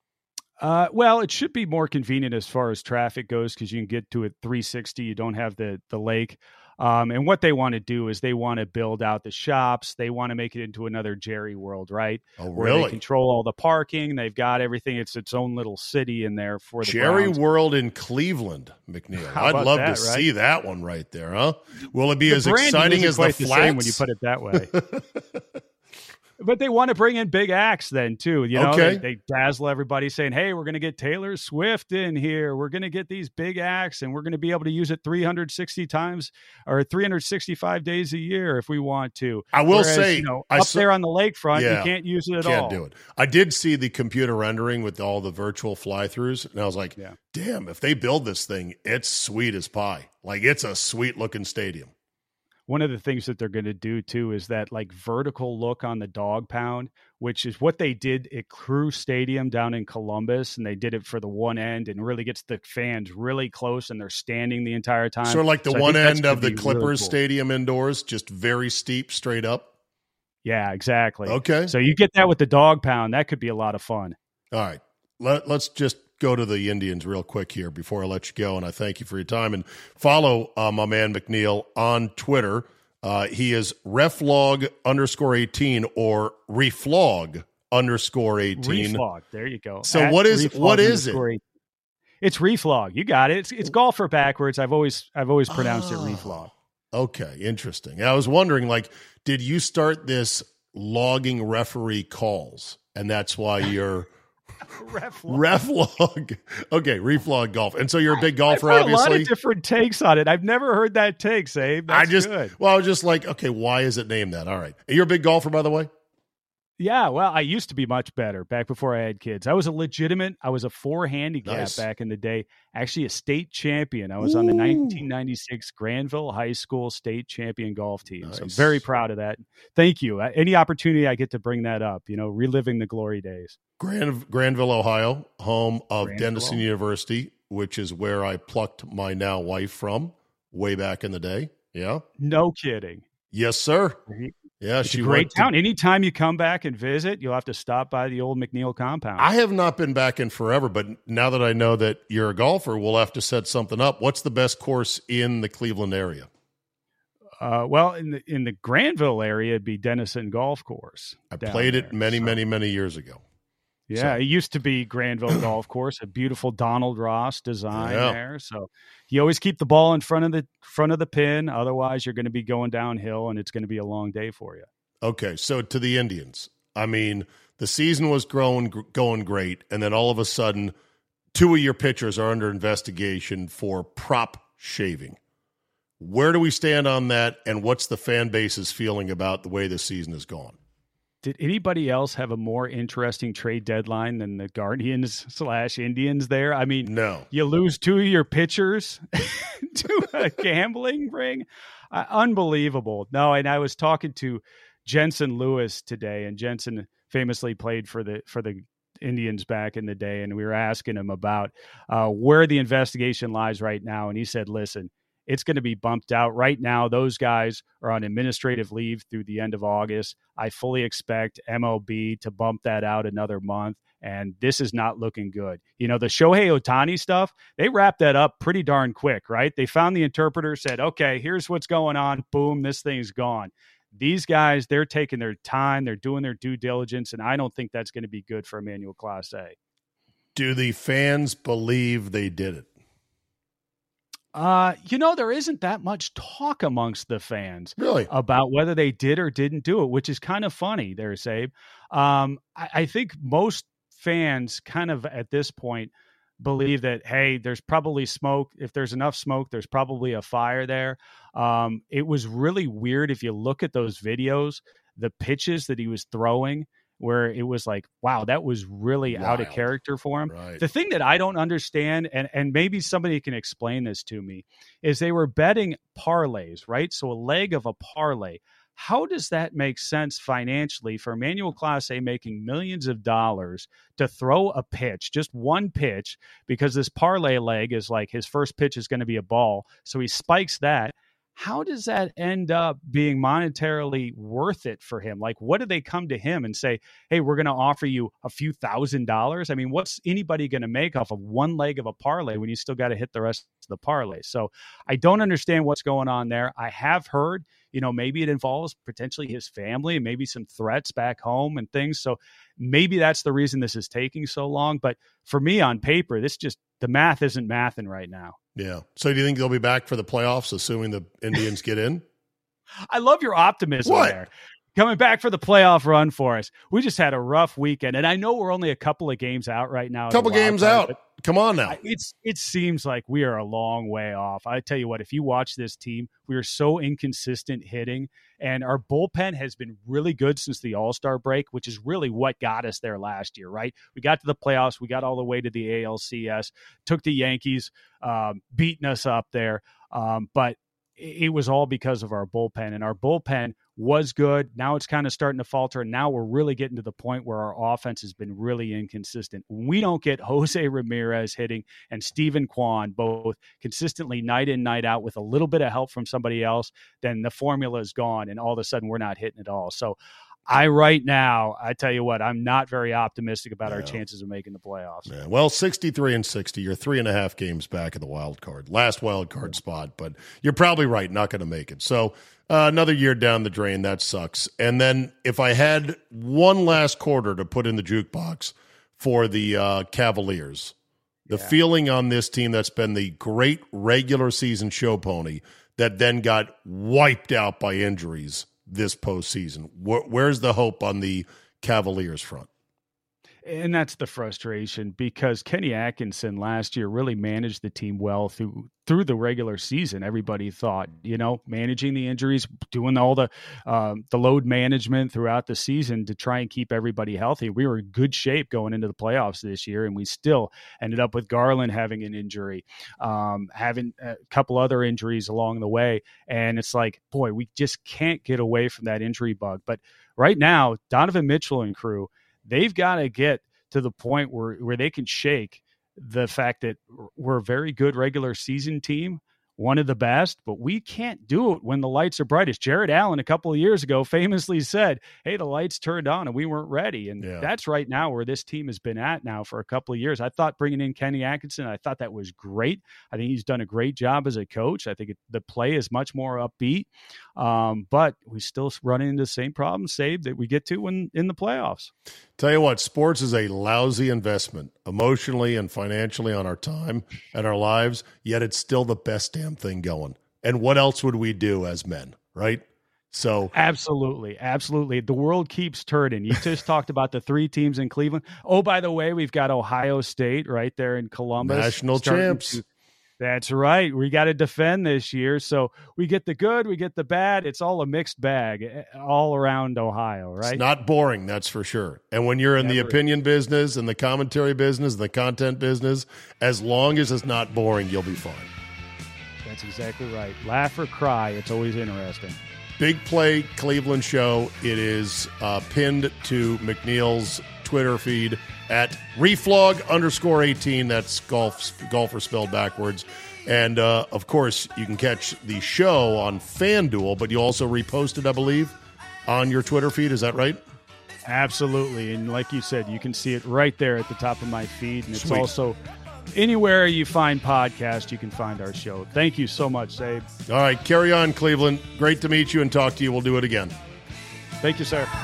G: Uh, well, it should be more convenient as far as traffic goes, because you can get to it three sixty. You don't have the the lake. Um, and what they want to do is they want to build out the shops. They want to make it into another Jerry World, right?
C: Oh,
G: where
C: really?
G: They control all the parking. They've got everything. It's its own little city in there for the
C: Jerry
G: Browns.
C: World in Cleveland, McNeil.
G: How
C: I'd love
G: that,
C: to
G: right?
C: see that one right there, huh? Will it be
G: The
C: as
G: branding
C: exciting
G: isn't
C: as the
G: quite
C: flats?
G: the same when you put it that way. But they want to bring in big acts then too. You know,
C: Okay.
G: they, they dazzle everybody saying, hey, we're going to get Taylor Swift in here. We're going to get these big acts and we're going to be able to use it three hundred sixty times or three hundred sixty-five days a year if we want to.
C: I will
G: Whereas,
C: say,
G: you know,
C: I
G: up
C: saw-
G: there on the lakefront,
C: Yeah.
G: you can't use it at
C: Can't
G: all.
C: do it. I did see the computer rendering with all the virtual fly-throughs, and I was like,
G: Yeah.
C: damn, if they build this thing, it's sweet as pie. Like, it's a sweet-looking stadium.
G: One of the things that they're going to do too is that like vertical look on the dog pound, which is what they did at Crew Stadium down in Columbus. And they did it for the one end and really gets the fans really close and they're standing the entire time.
C: Sort of like the
G: So I
C: one
G: think that's
C: end
G: gonna
C: of the
G: be
C: Clippers
G: really cool.
C: Stadium indoors, just very steep, straight up.
G: Yeah, exactly.
C: Okay.
G: So you get that with the dog pound. That could be a lot of fun.
C: All right. Let, let's just go to the Indians real quick here before I let you go. And I thank you for your time. And follow uh, my man McNeil on Twitter. Uh, he is reflog underscore eighteen or reflog underscore eighteen.
G: Reflog. There you go.
C: So
G: At
C: what is
G: reflog
C: what is it?
G: underscore eighteen. It's reflog. You got it. It's it's golfer backwards. I've always I've always pronounced
C: Oh.
G: it reflog.
C: Okay, interesting. I was wondering, like, did you start this logging referee calls, and that's why you're
G: Reflog.
C: reflog? Okay, reflog golf, and so you're a big golfer,
G: I've heard
C: obviously.
G: a lot of different takes on it. I've never heard that take, Abe. That's
C: I just,
G: good.
C: well, I was just like, okay, why is it named that? All right, you're a big golfer, by the way.
G: Yeah, well, I used to be much better back before I had kids. I was a legitimate, I was a four handicap
C: Nice.
G: back in the day, actually a state champion. I was on the nineteen ninety-six Granville High School state champion golf team. So I'm
C: Nice.
G: very proud of that. Thank you. Uh, Any opportunity I get to bring that up, you know, reliving the glory days.
C: Grand, Granville, Ohio, home of
G: Granville.
C: Denison University, which is where I plucked my now wife from way back in the day. Yeah.
G: No kidding.
C: Yes, sir. Yeah,
G: it's
C: she
G: a great
C: went
G: town.
C: to,
G: Anytime you come back and visit, you'll have to stop by the old McNeil compound.
C: I have not been back in forever, but now that I know that you're a golfer, we'll have to set something up. What's the best course in the Cleveland area?
G: Uh, well, in the in the Granville area, it'd be Denison Golf Course.
C: I played it
G: there,
C: many,
G: so.
C: many, many years ago.
G: Yeah,
C: So.
G: it used to be Granville Golf Course, a beautiful Donald Ross design
C: Yeah.
G: there. So you always keep the ball in front of the front of the pin. Otherwise, you're going to be going downhill, and it's going to be a long day for you.
C: Okay, so to the Indians. I mean, the season was growing, going great, and then all of a sudden, two of your pitchers are under investigation for prop shaving. Where do we stand on that, and what's the fan base's feeling about the way the season has gone?
G: Did anybody else have a more interesting trade deadline than the Guardians slash Indians there? I mean,
C: No.
G: You lose two of your pitchers to a gambling ring. Uh, unbelievable. No, and I was talking to Jensen Lewis today, and Jensen famously played for the for the Indians back in the day, and we were asking him about uh, where the investigation lies right now, and he said, listen, it's going to be bumped out. Right now, those guys are on administrative leave through the end of August. I fully expect M L B to bump that out another month, and this is not looking good. You know, the Shohei Ohtani stuff, they wrapped that up pretty darn quick, right? They found the interpreter, said, okay, here's what's going on. Boom, this thing's gone. These guys, they're taking their time. They're doing their due diligence, and I don't think that's going to be good for Emmanuel Clase.
C: Do the fans believe they did it?
G: Uh, you know, there isn't that much talk amongst the fans
C: Really?
G: about whether they did or didn't do it, which is kind of funny there, Sabe. Um, I, I think most fans kind of at this point believe that, hey, there's probably smoke. If there's enough smoke, there's probably a fire there. Um, it was really weird if you look at those videos, the pitches that he was throwing, where it was like, wow, that was really
C: Wild.
G: out of character for him.
C: Right.
G: The thing that I don't understand, and, and maybe somebody can explain this to me, is they were betting parlays, right? So a leg of a parlay. How does that make sense financially for Emmanuel Clase making millions of dollars to throw a pitch, just one pitch, because this parlay leg is like his first pitch is going to be a ball. So he spikes that. How does that end up being monetarily worth it for him? Like, what do they come to him and say, hey, we're going to offer you a few thousand dollars? I mean, what's anybody going to make off of one leg of a parlay when you still got to hit the rest of the parlay? So I don't understand what's going on there. I have heard, you know, maybe it involves potentially his family and maybe some threats back home and things. So maybe that's the reason this is taking so long. But for me on paper, this just, the math isn't mathing right now.
C: Yeah. So do you think they'll be back for the playoffs, assuming the Indians get in?
G: I love your optimism
C: What?
G: there. Coming back for the playoff run for us. We just had a rough weekend, and I know we're only a couple of games out right now.
C: Couple games
G: card,
C: out. Come on now.
G: It's it seems like we are a long way off. I tell you what, if you watch this team, we are so inconsistent hitting, and our bullpen has been really good since the All-Star break, which is really what got us there last year, right? We got to the playoffs. We got all the way to the A L C S, took the Yankees, um, beating us up there. Um, but it was all because of our bullpen, and our bullpen was good. Now it's kind of starting to falter, and now we're really getting to the point where our offense has been really inconsistent. When we don't get Jose Ramirez hitting and Stephen Kwan both consistently night in, night out with a little bit of help from somebody else, then the formula is gone, and all of a sudden we're not hitting it all. So I, right now, I tell you what, I'm not very optimistic about
C: yeah.
G: our chances of making the playoffs.
C: Yeah. Well, sixty-three and sixty, you're three and a half games back in the wild card, last wild card spot, but you're probably right, not going to make it. So uh, another year down the drain, that sucks. And then if I had one last quarter to put in the jukebox for the uh, Cavaliers, the yeah. feeling on this team that's been the great regular season show pony that then got wiped out by injuries this postseason. Where, where's the hope on the Cavaliers front?
G: And that's the frustration, because Kenny Atkinson last year really managed the team well through through the regular season. Everybody thought, you know, managing the injuries, doing all the um, the load management throughout the season to try and keep everybody healthy. We were in good shape going into the playoffs this year, and we still ended up with Garland having an injury, um, having a couple other injuries along the way. And it's like, boy, we just can't get away from that injury bug. But right now, Donovan Mitchell and crew, they've got to get to the point where, where they can shake the fact that we're a very good regular season team one of the best, but we can't do it when the lights are brightest. Jared Allen a couple of years ago famously said, hey, the lights turned on and we weren't ready. And yeah. that's right now where this team has been at now for a couple of years. I thought bringing in Kenny Atkinson, I thought that was great. I think he's done a great job as a coach. I think it, the play is much more upbeat, um, but we still run into the same problem, Save, that we get to when in the playoffs.
C: Tell you what, sports is a lousy investment emotionally and financially on our time and our lives, yet it's still the best damn thing going. And what else would we do as men, right? So
G: absolutely, absolutely. The world keeps turning. You just talked about the three teams in Cleveland. Oh, by the way, we've got Ohio State right there in Columbus.
C: National champs. To,
G: that's right. We got to defend this year. So we get the good, we get the bad. It's all a mixed bag all around Ohio, right?
C: It's not boring, that's for sure. And when you're in Never. the opinion business and the commentary business and the content business, as long as it's not boring, you'll be fine.
G: That's exactly right. Laugh or cry. It's always interesting.
C: Big Play Cleveland show. It is uh, pinned to McNeil's Twitter feed at reflog underscore eighteen. That's golf, golfer spelled backwards. And, uh, of course, you can catch the show on FanDuel, but you also repost it, I believe, on your Twitter feed. Is that right?
G: Absolutely. And like you said, you can see it right there at the top of my feed. And it's
C: Sweet.
G: also anywhere you find podcasts, you can find our show. Thank you so much, Zabe.
C: All right, carry on, Cleveland. Great to meet you and talk to you. We'll do it again.
G: Thank you, sir.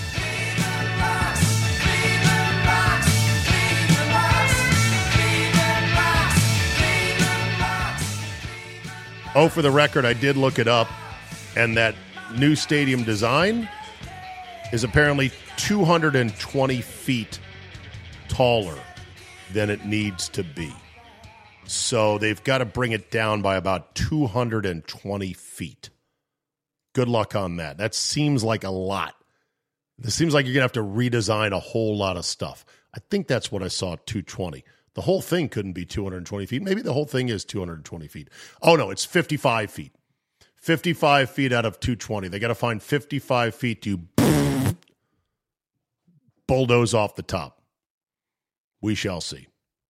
C: Oh, for the record, I did look it up, and that new stadium design is apparently two hundred twenty feet taller than it needs to be. So they've got to bring it down by about two hundred twenty feet. Good luck on that. That seems like a lot. It seems like you're going to have to redesign a whole lot of stuff. I think that's what I saw at two twenty. The whole thing couldn't be two hundred twenty feet. Maybe the whole thing is two hundred twenty feet. Oh, no, it's fifty-five feet. fifty-five feet out of two twenty. They got to find fifty-five feet to bulldoze off the top. We shall see.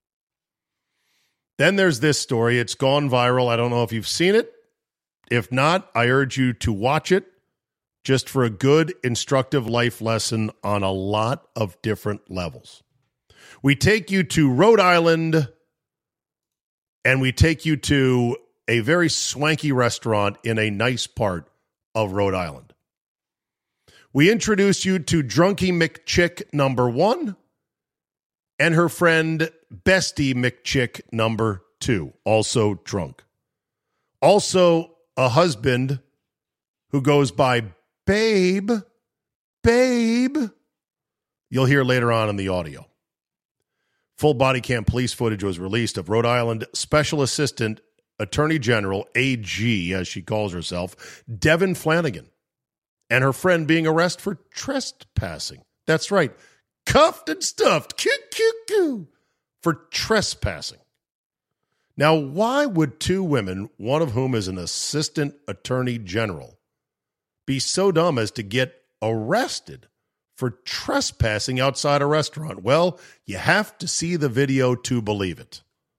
C: Then there's this story. It's gone viral. I don't know if you've seen it. If not, I urge you to watch it just for a good, instructive life lesson on a lot of different levels. We take you to Rhode Island, and we take you to a very swanky restaurant in a nice part of Rhode Island. We introduce you to Drunky McChick number one and her friend Bestie McChick number two, also drunk. Also a husband who goes by Babe, Babe. You'll hear later on in the audio. Full body cam police footage was released of Rhode Island Special Assistant Attorney General, A G, as she calls herself, Devin Flanagan, and her friend being arrested for trespassing. That's right. Cuffed and stuffed. Coo, coo, coo. For trespassing. Now, why would two women, one of whom is an assistant attorney general, be so dumb as to get arrested for trespassing outside a restaurant? Well, you have to see the video to believe it.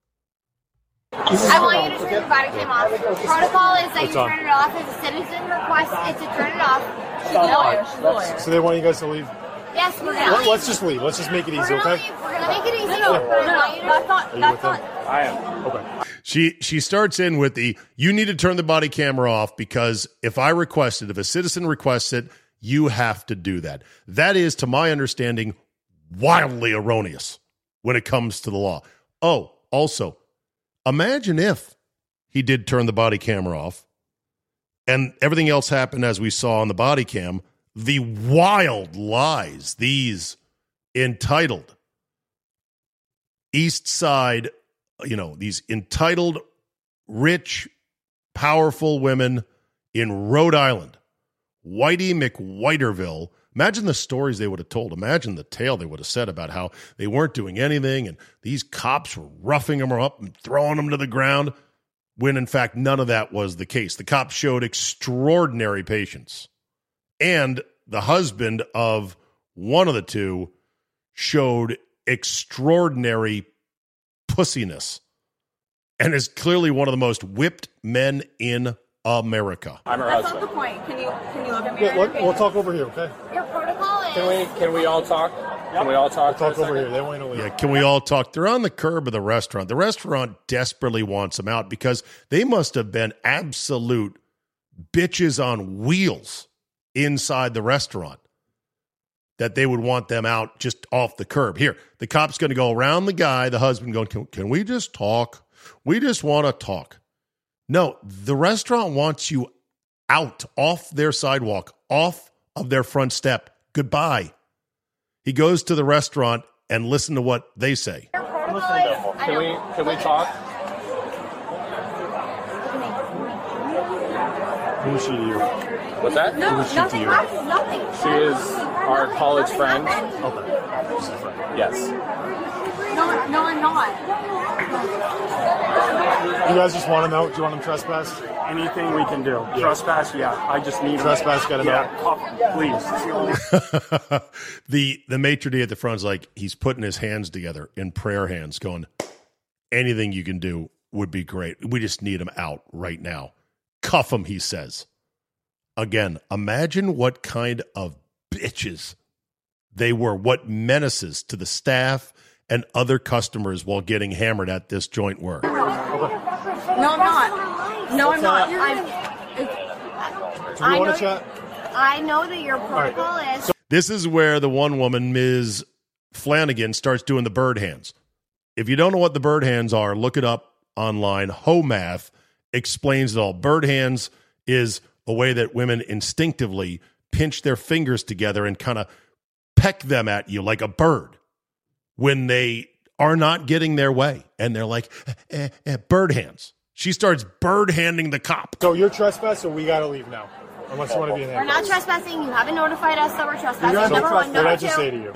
H: I want you to turn the body cam off. Protocol is that you turn it off. If a citizen requests it to turn it off, she's a lawyer. She's a lawyer.
I: So they want you guys to leave?
H: Yes, we're going to leave.
I: Let's just leave. Let's just make it easy, okay?
H: Leave. We're going to make it easy.
I: No, no,
H: no, no, that's not, that's not.
I: I am. Okay.
C: She she starts in with the, you need to turn the body camera off because if I request it, if a citizen requests it, you have to do that. That is, to my understanding, wildly erroneous when it comes to the law. Oh, also, imagine if he did turn the body camera off and everything else happened as we saw on the body cam. The wild lies these entitled East Side, you know, these entitled, rich, powerful women in Rhode Island, Whitey McWhiterville. Imagine the stories they would have told. Imagine the tale they would have said about how they weren't doing anything and these cops were roughing them up and throwing them to the ground, when in fact none of that was the case. The cops showed extraordinary patience. And the husband of one of the two showed extraordinary pussiness and is clearly one of the most whipped men in America.
I: I'm her
J: That's
I: husband.
J: not the point. Can you can you look at me?
I: Yeah, look, we'll talk over here, okay?
H: Your protocol is.
I: Can we can we all talk? Can we all talk?
C: We'll
I: talk over here. They want to leave.
C: Yeah, can we all talk? They're on the curb of the restaurant. The restaurant desperately wants them out because they must have been absolute bitches on wheels inside the restaurant that they would want them out just off the curb. Here, the cop's going to go around the guy, the husband going, can, can we just talk? We just want to talk. No, the restaurant wants you out, off their sidewalk, off of their front step. Goodbye. He goes to the restaurant and listen to what they say.
I: Can we can we talk? Who is she to you? What's that?
H: No,
I: Who is she
H: nothing.
I: to you?
H: Nothing.
I: She is our college friend. Okay. Yes.
H: No, no, I'm not.
I: You guys just want him out? Do you want him trespassed?
K: Anything we can do.
I: Yeah.
K: Trespass, yeah. I just need
I: Trespass, get him
K: yeah.
I: out.
K: Please. It's the only-
C: the the maitre d' at the front's like, he's putting his hands together in prayer hands, going, anything you can do would be great. We just need him out right now. Cuff him, he says. Again, imagine what kind of bitches they were, what menaces to the staff and other customers while getting hammered at this joint were.
J: No, I'm not. No, I'm not. I'm.
I: Do we want to chat?
H: I know that your protocol is.
C: This is where the one woman, Miz Flanagan, starts doing the bird hands. If you don't know what the bird hands are, look it up online. HOMATH explains it all. Bird hands is a way that women instinctively pinch their fingers together and kind of peck them at you like a bird when they are not getting their way. And they're like, eh, eh, bird hands. She starts bird handing the cop.
I: So you're trespassed, so we got to leave now. Unless you want to be in
H: We're not trespassing. You haven't notified us that we're trespassing.
I: You're not
H: Number one.
I: trespassing. What did
H: Number
I: I just
H: two.
I: say to you?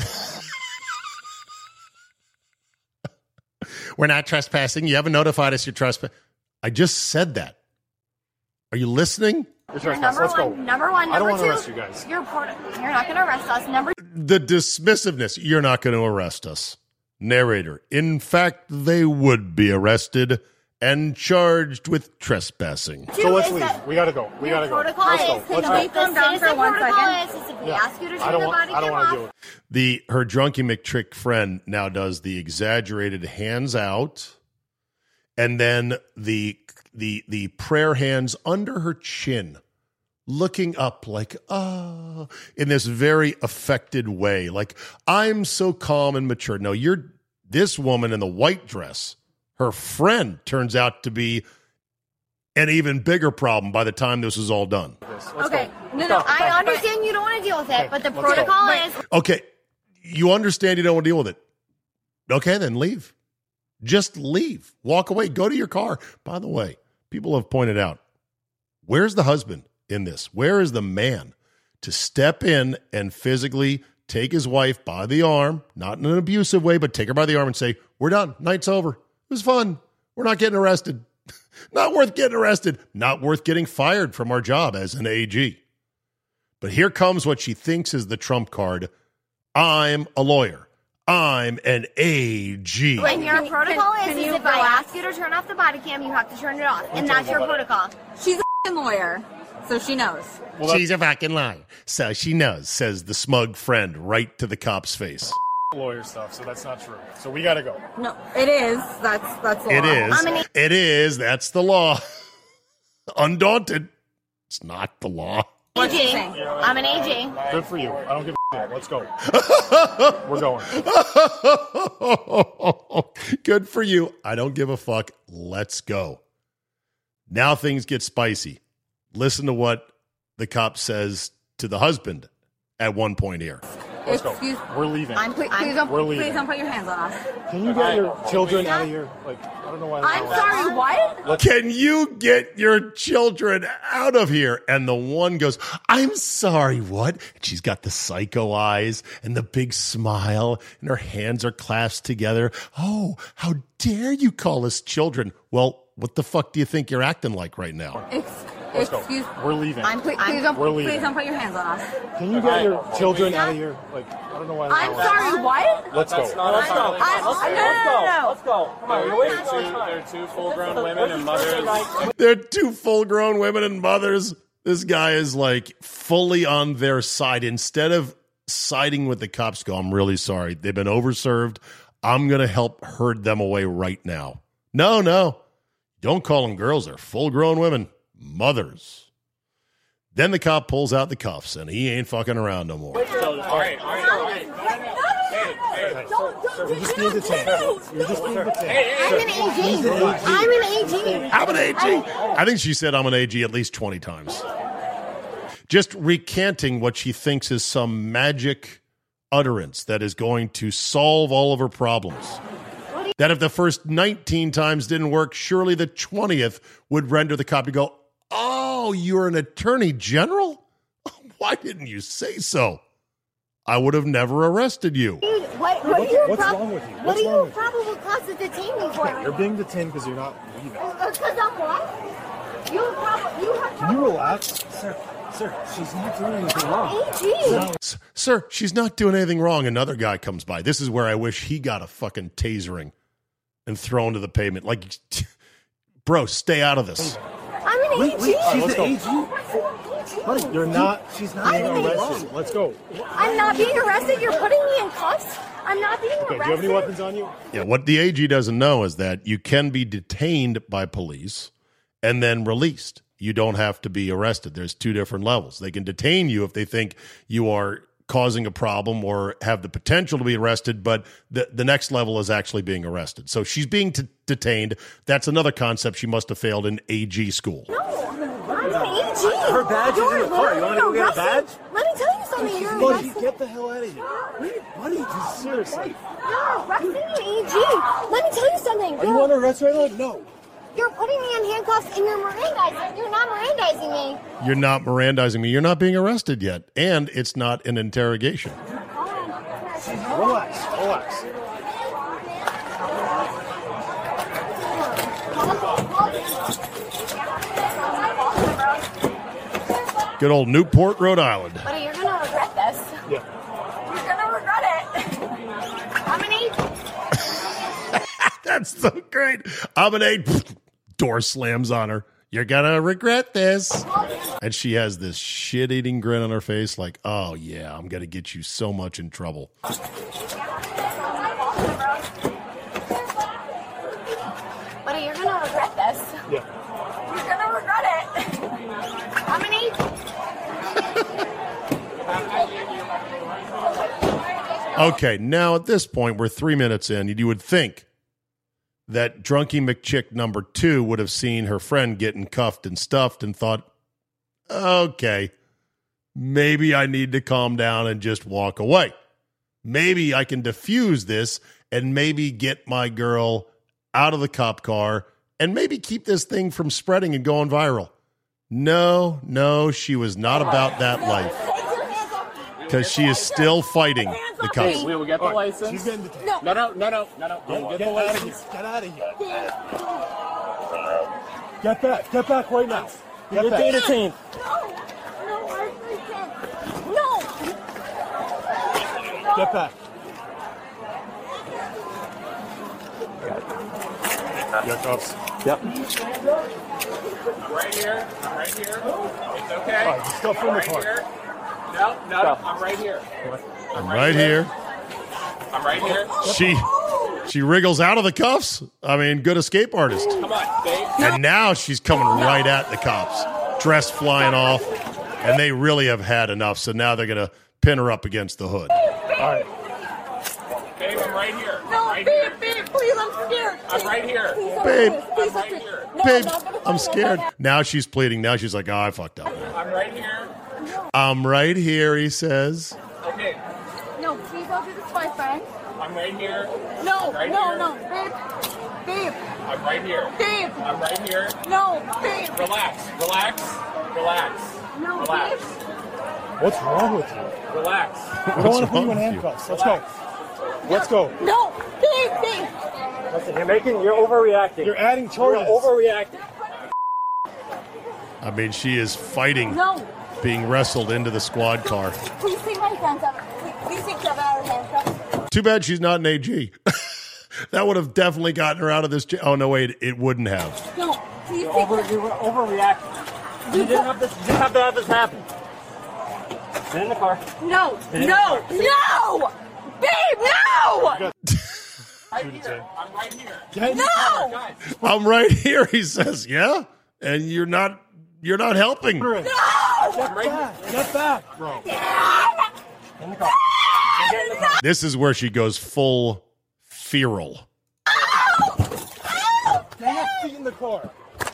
C: We're not trespassing. You haven't notified us you're trespassing. I just said that. Are you listening?
I: You're
H: You're
I: trespassed.
H: number
I: Let's go.
H: one. Number one.
I: I don't
H: Number
I: want
H: two.
I: to arrest you guys.
H: You're, port- you're not going to arrest us. Number
C: The dismissiveness. You're not going to arrest us. Narrator. In fact, they would be arrested and charged with trespassing.
I: So let's
H: is
I: leave.
H: that
I: We got to go. We got to go.
H: protocol
I: Let's
H: is.
I: go.
J: Can
I: Let's
J: we
I: go.
J: calm down for
H: Citizen
J: one
H: protocol
J: second?
H: is, is if we
I: Yeah.
H: ask you to
I: I
H: turn
I: don't
H: your
I: want.
H: body
I: I don't
H: cam
I: want to
H: off.
I: do it.
C: The her drunky McTrick friend now does the exaggerated hands out, and then the the the prayer hands under her chin, looking up like, ah, in this very affected way. Like, I'm so calm and mature. No, you're this woman in the white dress. Her friend turns out to be an even bigger problem by the time this is all done.
J: Okay. No, no.
H: I understand you don't want to deal with it, but the
I: let's
H: protocol
J: go.
H: is.
C: Okay, you understand you don't want to deal with it. Okay, then leave. Just leave. Walk away. Go to your car. By the way, people have pointed out, where's the husband in this? Where is the man to step in and physically take his wife by the arm, not in an abusive way, but take her by the arm and say, we're done. Night's over. It was fun. We're not getting arrested. Not worth getting arrested. Not worth getting fired from our job as an A G. But here comes what she thinks is the trump card. I'm a lawyer. I'm an A G.
H: And your
J: Can-
H: protocol
J: can-
H: is,
J: can
H: is
J: you
H: if I
J: relax?
H: ask you to turn off the body cam, you have to turn it off. And that's your protocol.
J: She's a f***ing lawyer, so she knows.
C: She's a fucking liar. So she knows, says the smug friend right to the cop's face.
I: Lawyer stuff, so that's not true. So we got to go.
J: No, it is. That's that's law.
C: It is.
H: I'm an-
C: It is. That's the law. Undaunted. It's not the law.
H: A G. I'm an A G.
I: Good for you. I don't give a shit. Let's go. We're going.
C: Good for you. I don't give a fuck. Let's go. Now things get spicy. Listen to what the cop says to the husband at one point here.
I: Let's go.
J: Excuse-
I: We're leaving.
J: I'm, please, please don't,
I: We're leaving.
J: please don't put your hands on us.
I: Can you get your children out of here? Like, I don't know why.
J: I'm sorry, what?
C: Can you get your children out of here? And the one goes, I'm sorry, what? And she's got the psycho eyes and the big smile, and her hands are clasped together. Oh, how dare you call us children? Well, what the fuck do you think you're acting like right now?
J: Ex-
K: Let's go.
J: Excuse-
K: We're leaving.
J: I'm, please, please, don't,
K: We're leaving.
J: please don't put your hands on us.
K: Can you get your children out of here? Like, I don't know why.
J: I'm sorry, what?
K: Let's go.
I: Let's go. Let's go.
J: I-
I: Let's
J: I-
I: go.
J: no, no, no, no.
I: Let's go. Come on, you're waiting for two, They're two full-grown women and mothers.
C: They're two full-grown women and mothers. This guy is like fully on their side. Instead of siding with the cops, go, I'm really sorry. They've been overserved. I'm going to help herd them away right now. No, no. Don't call them girls. They're full-grown women. Mothers. Then the cop pulls out the cuffs, and he ain't fucking around no more.
I: All right, all right, all right. Hey, hey.
K: You're just being detained. You're just being detained.
H: I'm an A G. I'm an A G.
C: I'm an A G. I think she said I'm an A G at least twenty times. Just recanting what she thinks is some magic utterance that is going to solve all of her problems. That if the first nineteen times didn't work, surely the twentieth would render the cop to go, oh, you're an attorney general? Why didn't you say so? I would have never arrested you.
H: Dude, what, what are your
K: What's
H: prob-
K: wrong with you?
H: What
K: What's
H: are
K: wrong
H: your
K: with you?
H: probable cause to detain me for?
K: You're being detained because you're not leaving.
H: Because I'm what? You have prob- you have
K: Can you relax? Sir, sir, she's not doing anything wrong.
H: A G.
C: S- Sir, she's not doing anything wrong. Another guy comes by. This is where I wish he got a fucking tasering and thrown to the pavement. Like, bro, stay out of this.
H: I'm an
K: Wait,
H: A G.
K: wait, she's
H: I'm
K: the A G.
H: G.
K: Buddy, you're not, she's not being
H: I'm an A G.
K: arrested. Let's go.
H: I'm not being arrested. You're putting me in cuffs. I'm not being
K: Okay,
H: arrested.
K: do you have any weapons on you?
C: Yeah, what the A G doesn't know is that you can be detained by police and then released. You don't have to be arrested. There's two different levels. They can detain you if they think you are causing a problem or have the potential to be arrested, but the, the next level is actually being arrested. So she's being t- detained. That's another concept. She must have failed in A G school.
H: No, I'm an A G.
L: Her badge is in the car. You want me to go get a badge?
H: Let me tell you something. You're
K: Buddy,
H: arrested.
K: get the hell out of here. Buddy, just seriously.
H: You're arresting an A G. Let me tell you something.
K: Are you under arrest right now? No.
H: You're putting me in handcuffs and you're Mirandizing. You're not Mirandizing me.
C: You're not Mirandizing me. You're not being arrested yet. And it's not an interrogation.
K: Relax, relax.
C: Good old Newport, Rhode Island.
H: Buddy, you're gonna regret this.
K: Yeah.
H: You're gonna regret it. I'm an A G.
C: That's so great. I'm an A G. Door slams on her. You're gonna regret this. And she has this shit-eating grin on her face like, oh, yeah, I'm gonna get you so much in trouble.
H: Buddy, you're gonna regret this.
K: Yeah.
H: You're gonna regret it. I'm an A G.
C: Okay, now at this point, we're three minutes in. You would think that Drunky McChick number two would have seen her friend getting cuffed and stuffed and thought, okay, maybe I need to calm down and just walk away. Maybe I can diffuse this and maybe get my girl out of the cop car and maybe keep this thing from spreading and going viral. No, no, she was not about that life. Because she is still fighting the cops.
I: We will get the
K: All right,
I: license.
K: she's getting detained.
I: No, no, no, no, no, no. We will
K: Get,
I: get the
K: out of here.
I: license.
K: Get out of here. Get back. Get back right now. Get
I: You're
K: back.
I: being detained.
H: No. No, I can't. No.
K: Get back. Your cuffs.
I: Yep. I'm right here. I'm right here. It's okay.
K: All right, just stuff
I: I'm
K: in the
I: right
K: car.
I: here. No, no, I'm right here.
C: I'm right here.
I: I'm right here.
C: She she wriggles out of the cuffs. I mean, good escape artist.
I: Come on, babe.
C: And now she's coming right at the cops, dress flying off, and they really have had enough. So now they're going to pin her up against the hood.
K: All right.
I: Babe, I'm right here.
J: No,
I: right
J: babe,
I: here.
J: babe, please, I'm scared.
I: I'm right here.
C: Babe,
I: I'm right here.
C: babe, I'm scared. Now she's pleading. Now she's like, oh, I fucked up.
I: I'm right here.
C: I'm right here, he says.
I: Okay.
J: No, please don't do this to my friend.
I: I'm right here.
J: No,
I: Right
J: no,
I: here.
J: no, babe. Babe,
I: I'm right here.
J: babe.
I: I'm right here.
J: No, babe.
I: Relax. Relax. Relax.
J: No,
I: Relax.
K: What's wrong with you?
I: Relax.
K: We don't want to
C: What's
K: put you in
C: wrong with you?
K: handcuffs. Let's go. Let's go.
J: No, babe, babe.
L: Listen, you're making, you're overreacting.
K: You're adding
L: You're
K: charges.
L: overreacting.
C: I mean, she is fighting,
J: No.
C: being wrestled into the squad car.
J: Please take my hands out. Please take them out of hands.
C: Too bad she's not an A G. That would have definitely gotten her out of this. J- oh, no, wait, it wouldn't have.
J: No, please
K: You're
J: take
K: over,
J: them.
K: you were overreacting. You didn't have this. You didn't have to have this happen. Sit in the car.
J: No,
K: Sit in
J: no,
K: the car.
J: no! Babe, no!
I: Right here. I'm right here.
J: No!
I: Guys.
C: I'm right here, he says. Yeah? And you're not you're not helping.
J: No!
K: Get back. Get back, bro. In the car. Get in the car.
C: This is where she goes full feral.
K: Get your feet in the car.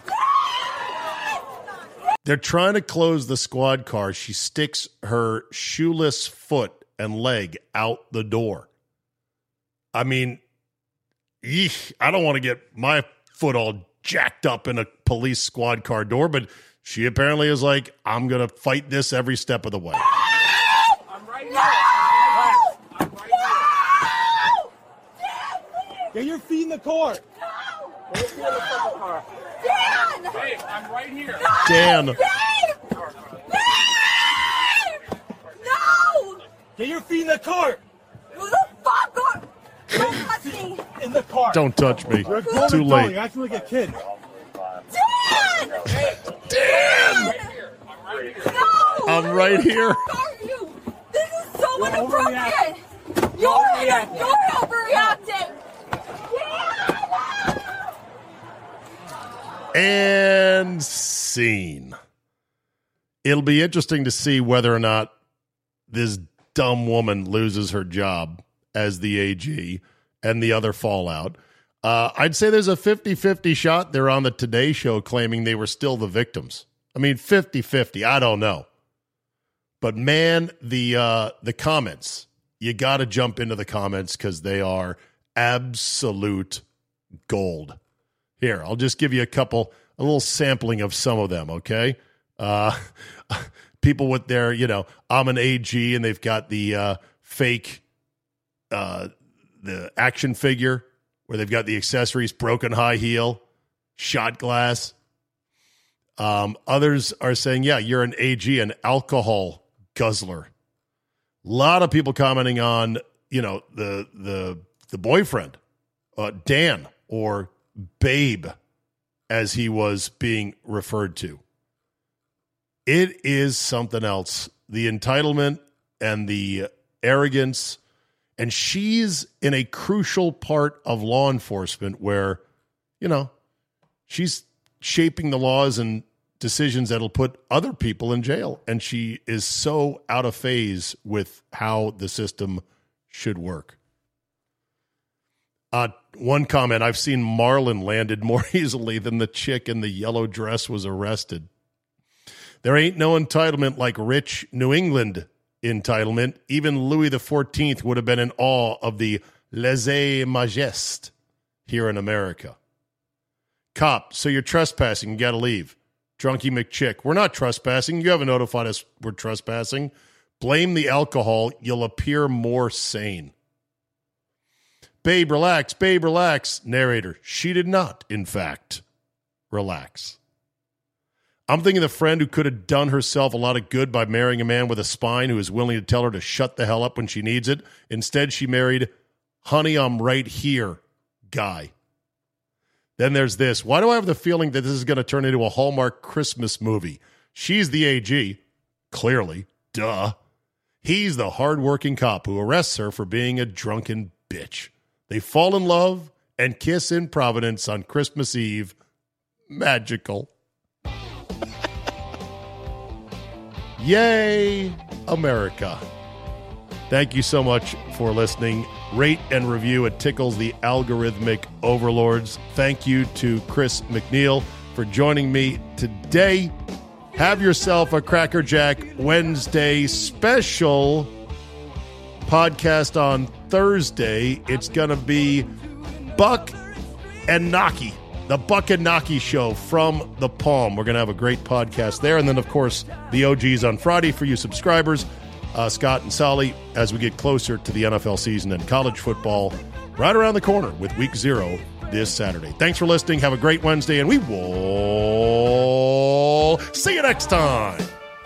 C: They're trying to close the squad car. She sticks her shoeless foot and leg out the door. I mean, eesh, I don't want to get my foot all jacked up in a police squad car door, but she apparently is like, I'm going to fight this every step of the way.
I: I'm right here. I'm right here.
K: Get your feet in the car. Get your feet in the fucking car.
I: Hey, I'm right here.
C: Dan.
J: Babe! Babe! No!
K: Get your feet in the car.
J: Who the fuck are... Don't touch me!
K: In the car.
C: Don't touch me.
K: You're going
C: Too
K: and
C: late.
K: going. You're acting like a kid.
J: Dan!
C: Dan!
J: No!
C: I'm right here.
J: Who are you? This is so
K: You're
J: inappropriate! You're,
K: overreacting.
J: you're overreacting!
C: And scene. It'll be interesting to see whether or not this dumb woman loses her job as the A G and the other fallout. Uh, I'd say there's a fifty-fifty shot they're on the Today Show claiming they were still the victims. I mean, fifty-fifty. I don't know. But, man, the uh, the comments, you got to jump into the comments because they are absolute gold. Here, I'll just give you a couple, a little sampling of some of them, okay? Uh, people with their, you know, I'm an A G, and they've got the uh, fake, uh, the action figure where they've got the accessories, broken high heel, shot glass. Um, others are saying, yeah, you're an A G, an alcohol guzzler. A lot of people commenting on, you know, the the the boyfriend, uh, Dan, or Babe, as he was being referred to. It is something else. The entitlement and the arrogance. And she's in a crucial part of law enforcement where, you know, she's shaping the laws and decisions that'll put other people in jail. And she is so out of phase with how the system should work. Uh, one comment, I've seen Marlon landed more easily than the chick in the yellow dress was arrested. There ain't no entitlement like rich New England entitlement. Even Louis the fourteenth would have been in awe of the lèse-majesté here in America. Cop, so you're trespassing, you got to leave. Drunky McChick, we're not trespassing. You haven't notified us we're trespassing. Blame the alcohol. You'll appear more sane. Babe, relax. Babe, relax. Narrator, she did not, in fact, relax. I'm thinking the friend who could have done herself a lot of good by marrying a man with a spine who is willing to tell her to shut the hell up when she needs it. Instead, she married, honey, I'm right here, guy. Then there's this. Why do I have the feeling that this is going to turn into a Hallmark Christmas movie? She's the A G. Clearly. Duh. He's the hardworking cop who arrests her for being a drunken bitch. They fall in love and kiss in Providence on Christmas Eve. Magical. Yay, America. Thank you so much for listening. Rate and review. It tickles the algorithmic overlords. Thank you to Chris McNeil for joining me today. Have yourself a Cracker Jack Wednesday special podcast on Thursday. It's going to be Buck and Naki, the Buck and Naki show from the Palm. We're going to have a great podcast there. And then, of course, the O Gs on Friday for you subscribers, uh, Scott and Solly, as we get closer to the N F L season and college football right around the corner with week zero this Saturday. Thanks for listening. Have a great Wednesday, and we will see you next time.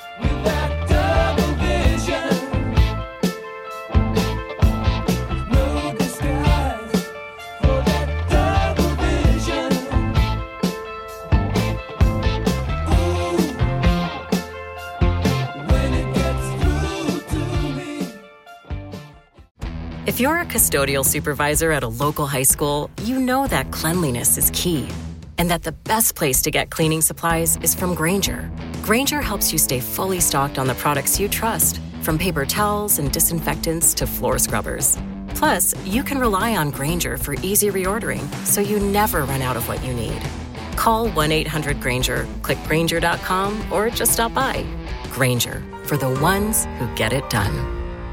M: If you're a custodial supervisor at a local high school, you know that cleanliness is key, and that the best place to get cleaning supplies is from Grainger. Grainger helps you stay fully stocked on the products you trust, from paper towels and disinfectants to floor scrubbers. Plus, you can rely on Grainger for easy reordering, so you never run out of what you need. Call one eight hundred Grainger, click Grainger dot com, or just stop by. Grainger, for the ones who get it done.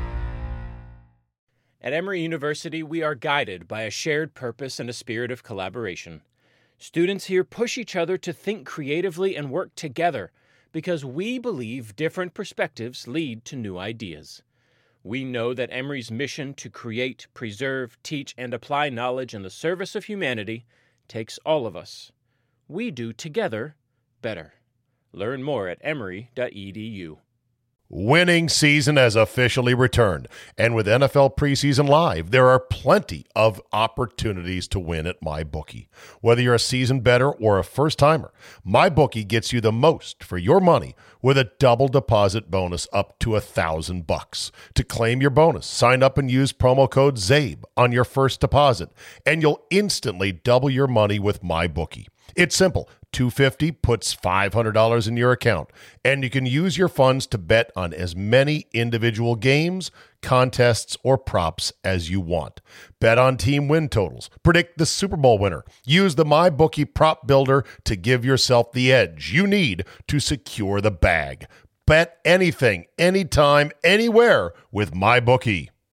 N: At Emory University, we are guided by a shared purpose and a spirit of collaboration. Students here push each other to think creatively and work together because we believe different perspectives lead to new ideas. We know that Emory's mission to create, preserve, teach, and apply knowledge in the service of humanity takes all of us. We do together better. Learn more at emory dot e d u.
C: Winning season has officially returned, and with N F L preseason live, there are plenty of opportunities to win at MyBookie. Whether you're a seasoned bettor or a first-timer, MyBookie gets you the most for your money with a double deposit bonus up to a thousand bucks. To claim your bonus, sign up and use promo code ZABE on your first deposit, and you'll instantly double your money with MyBookie. It's simple. two hundred fifty dollars puts five hundred dollars in your account, and you can use your funds to bet on as many individual games, contests, or props as you want. Bet on team win totals. Predict the Super Bowl winner. Use the MyBookie prop builder to give yourself the edge you need to secure the bag. Bet anything, anytime, anywhere with MyBookie.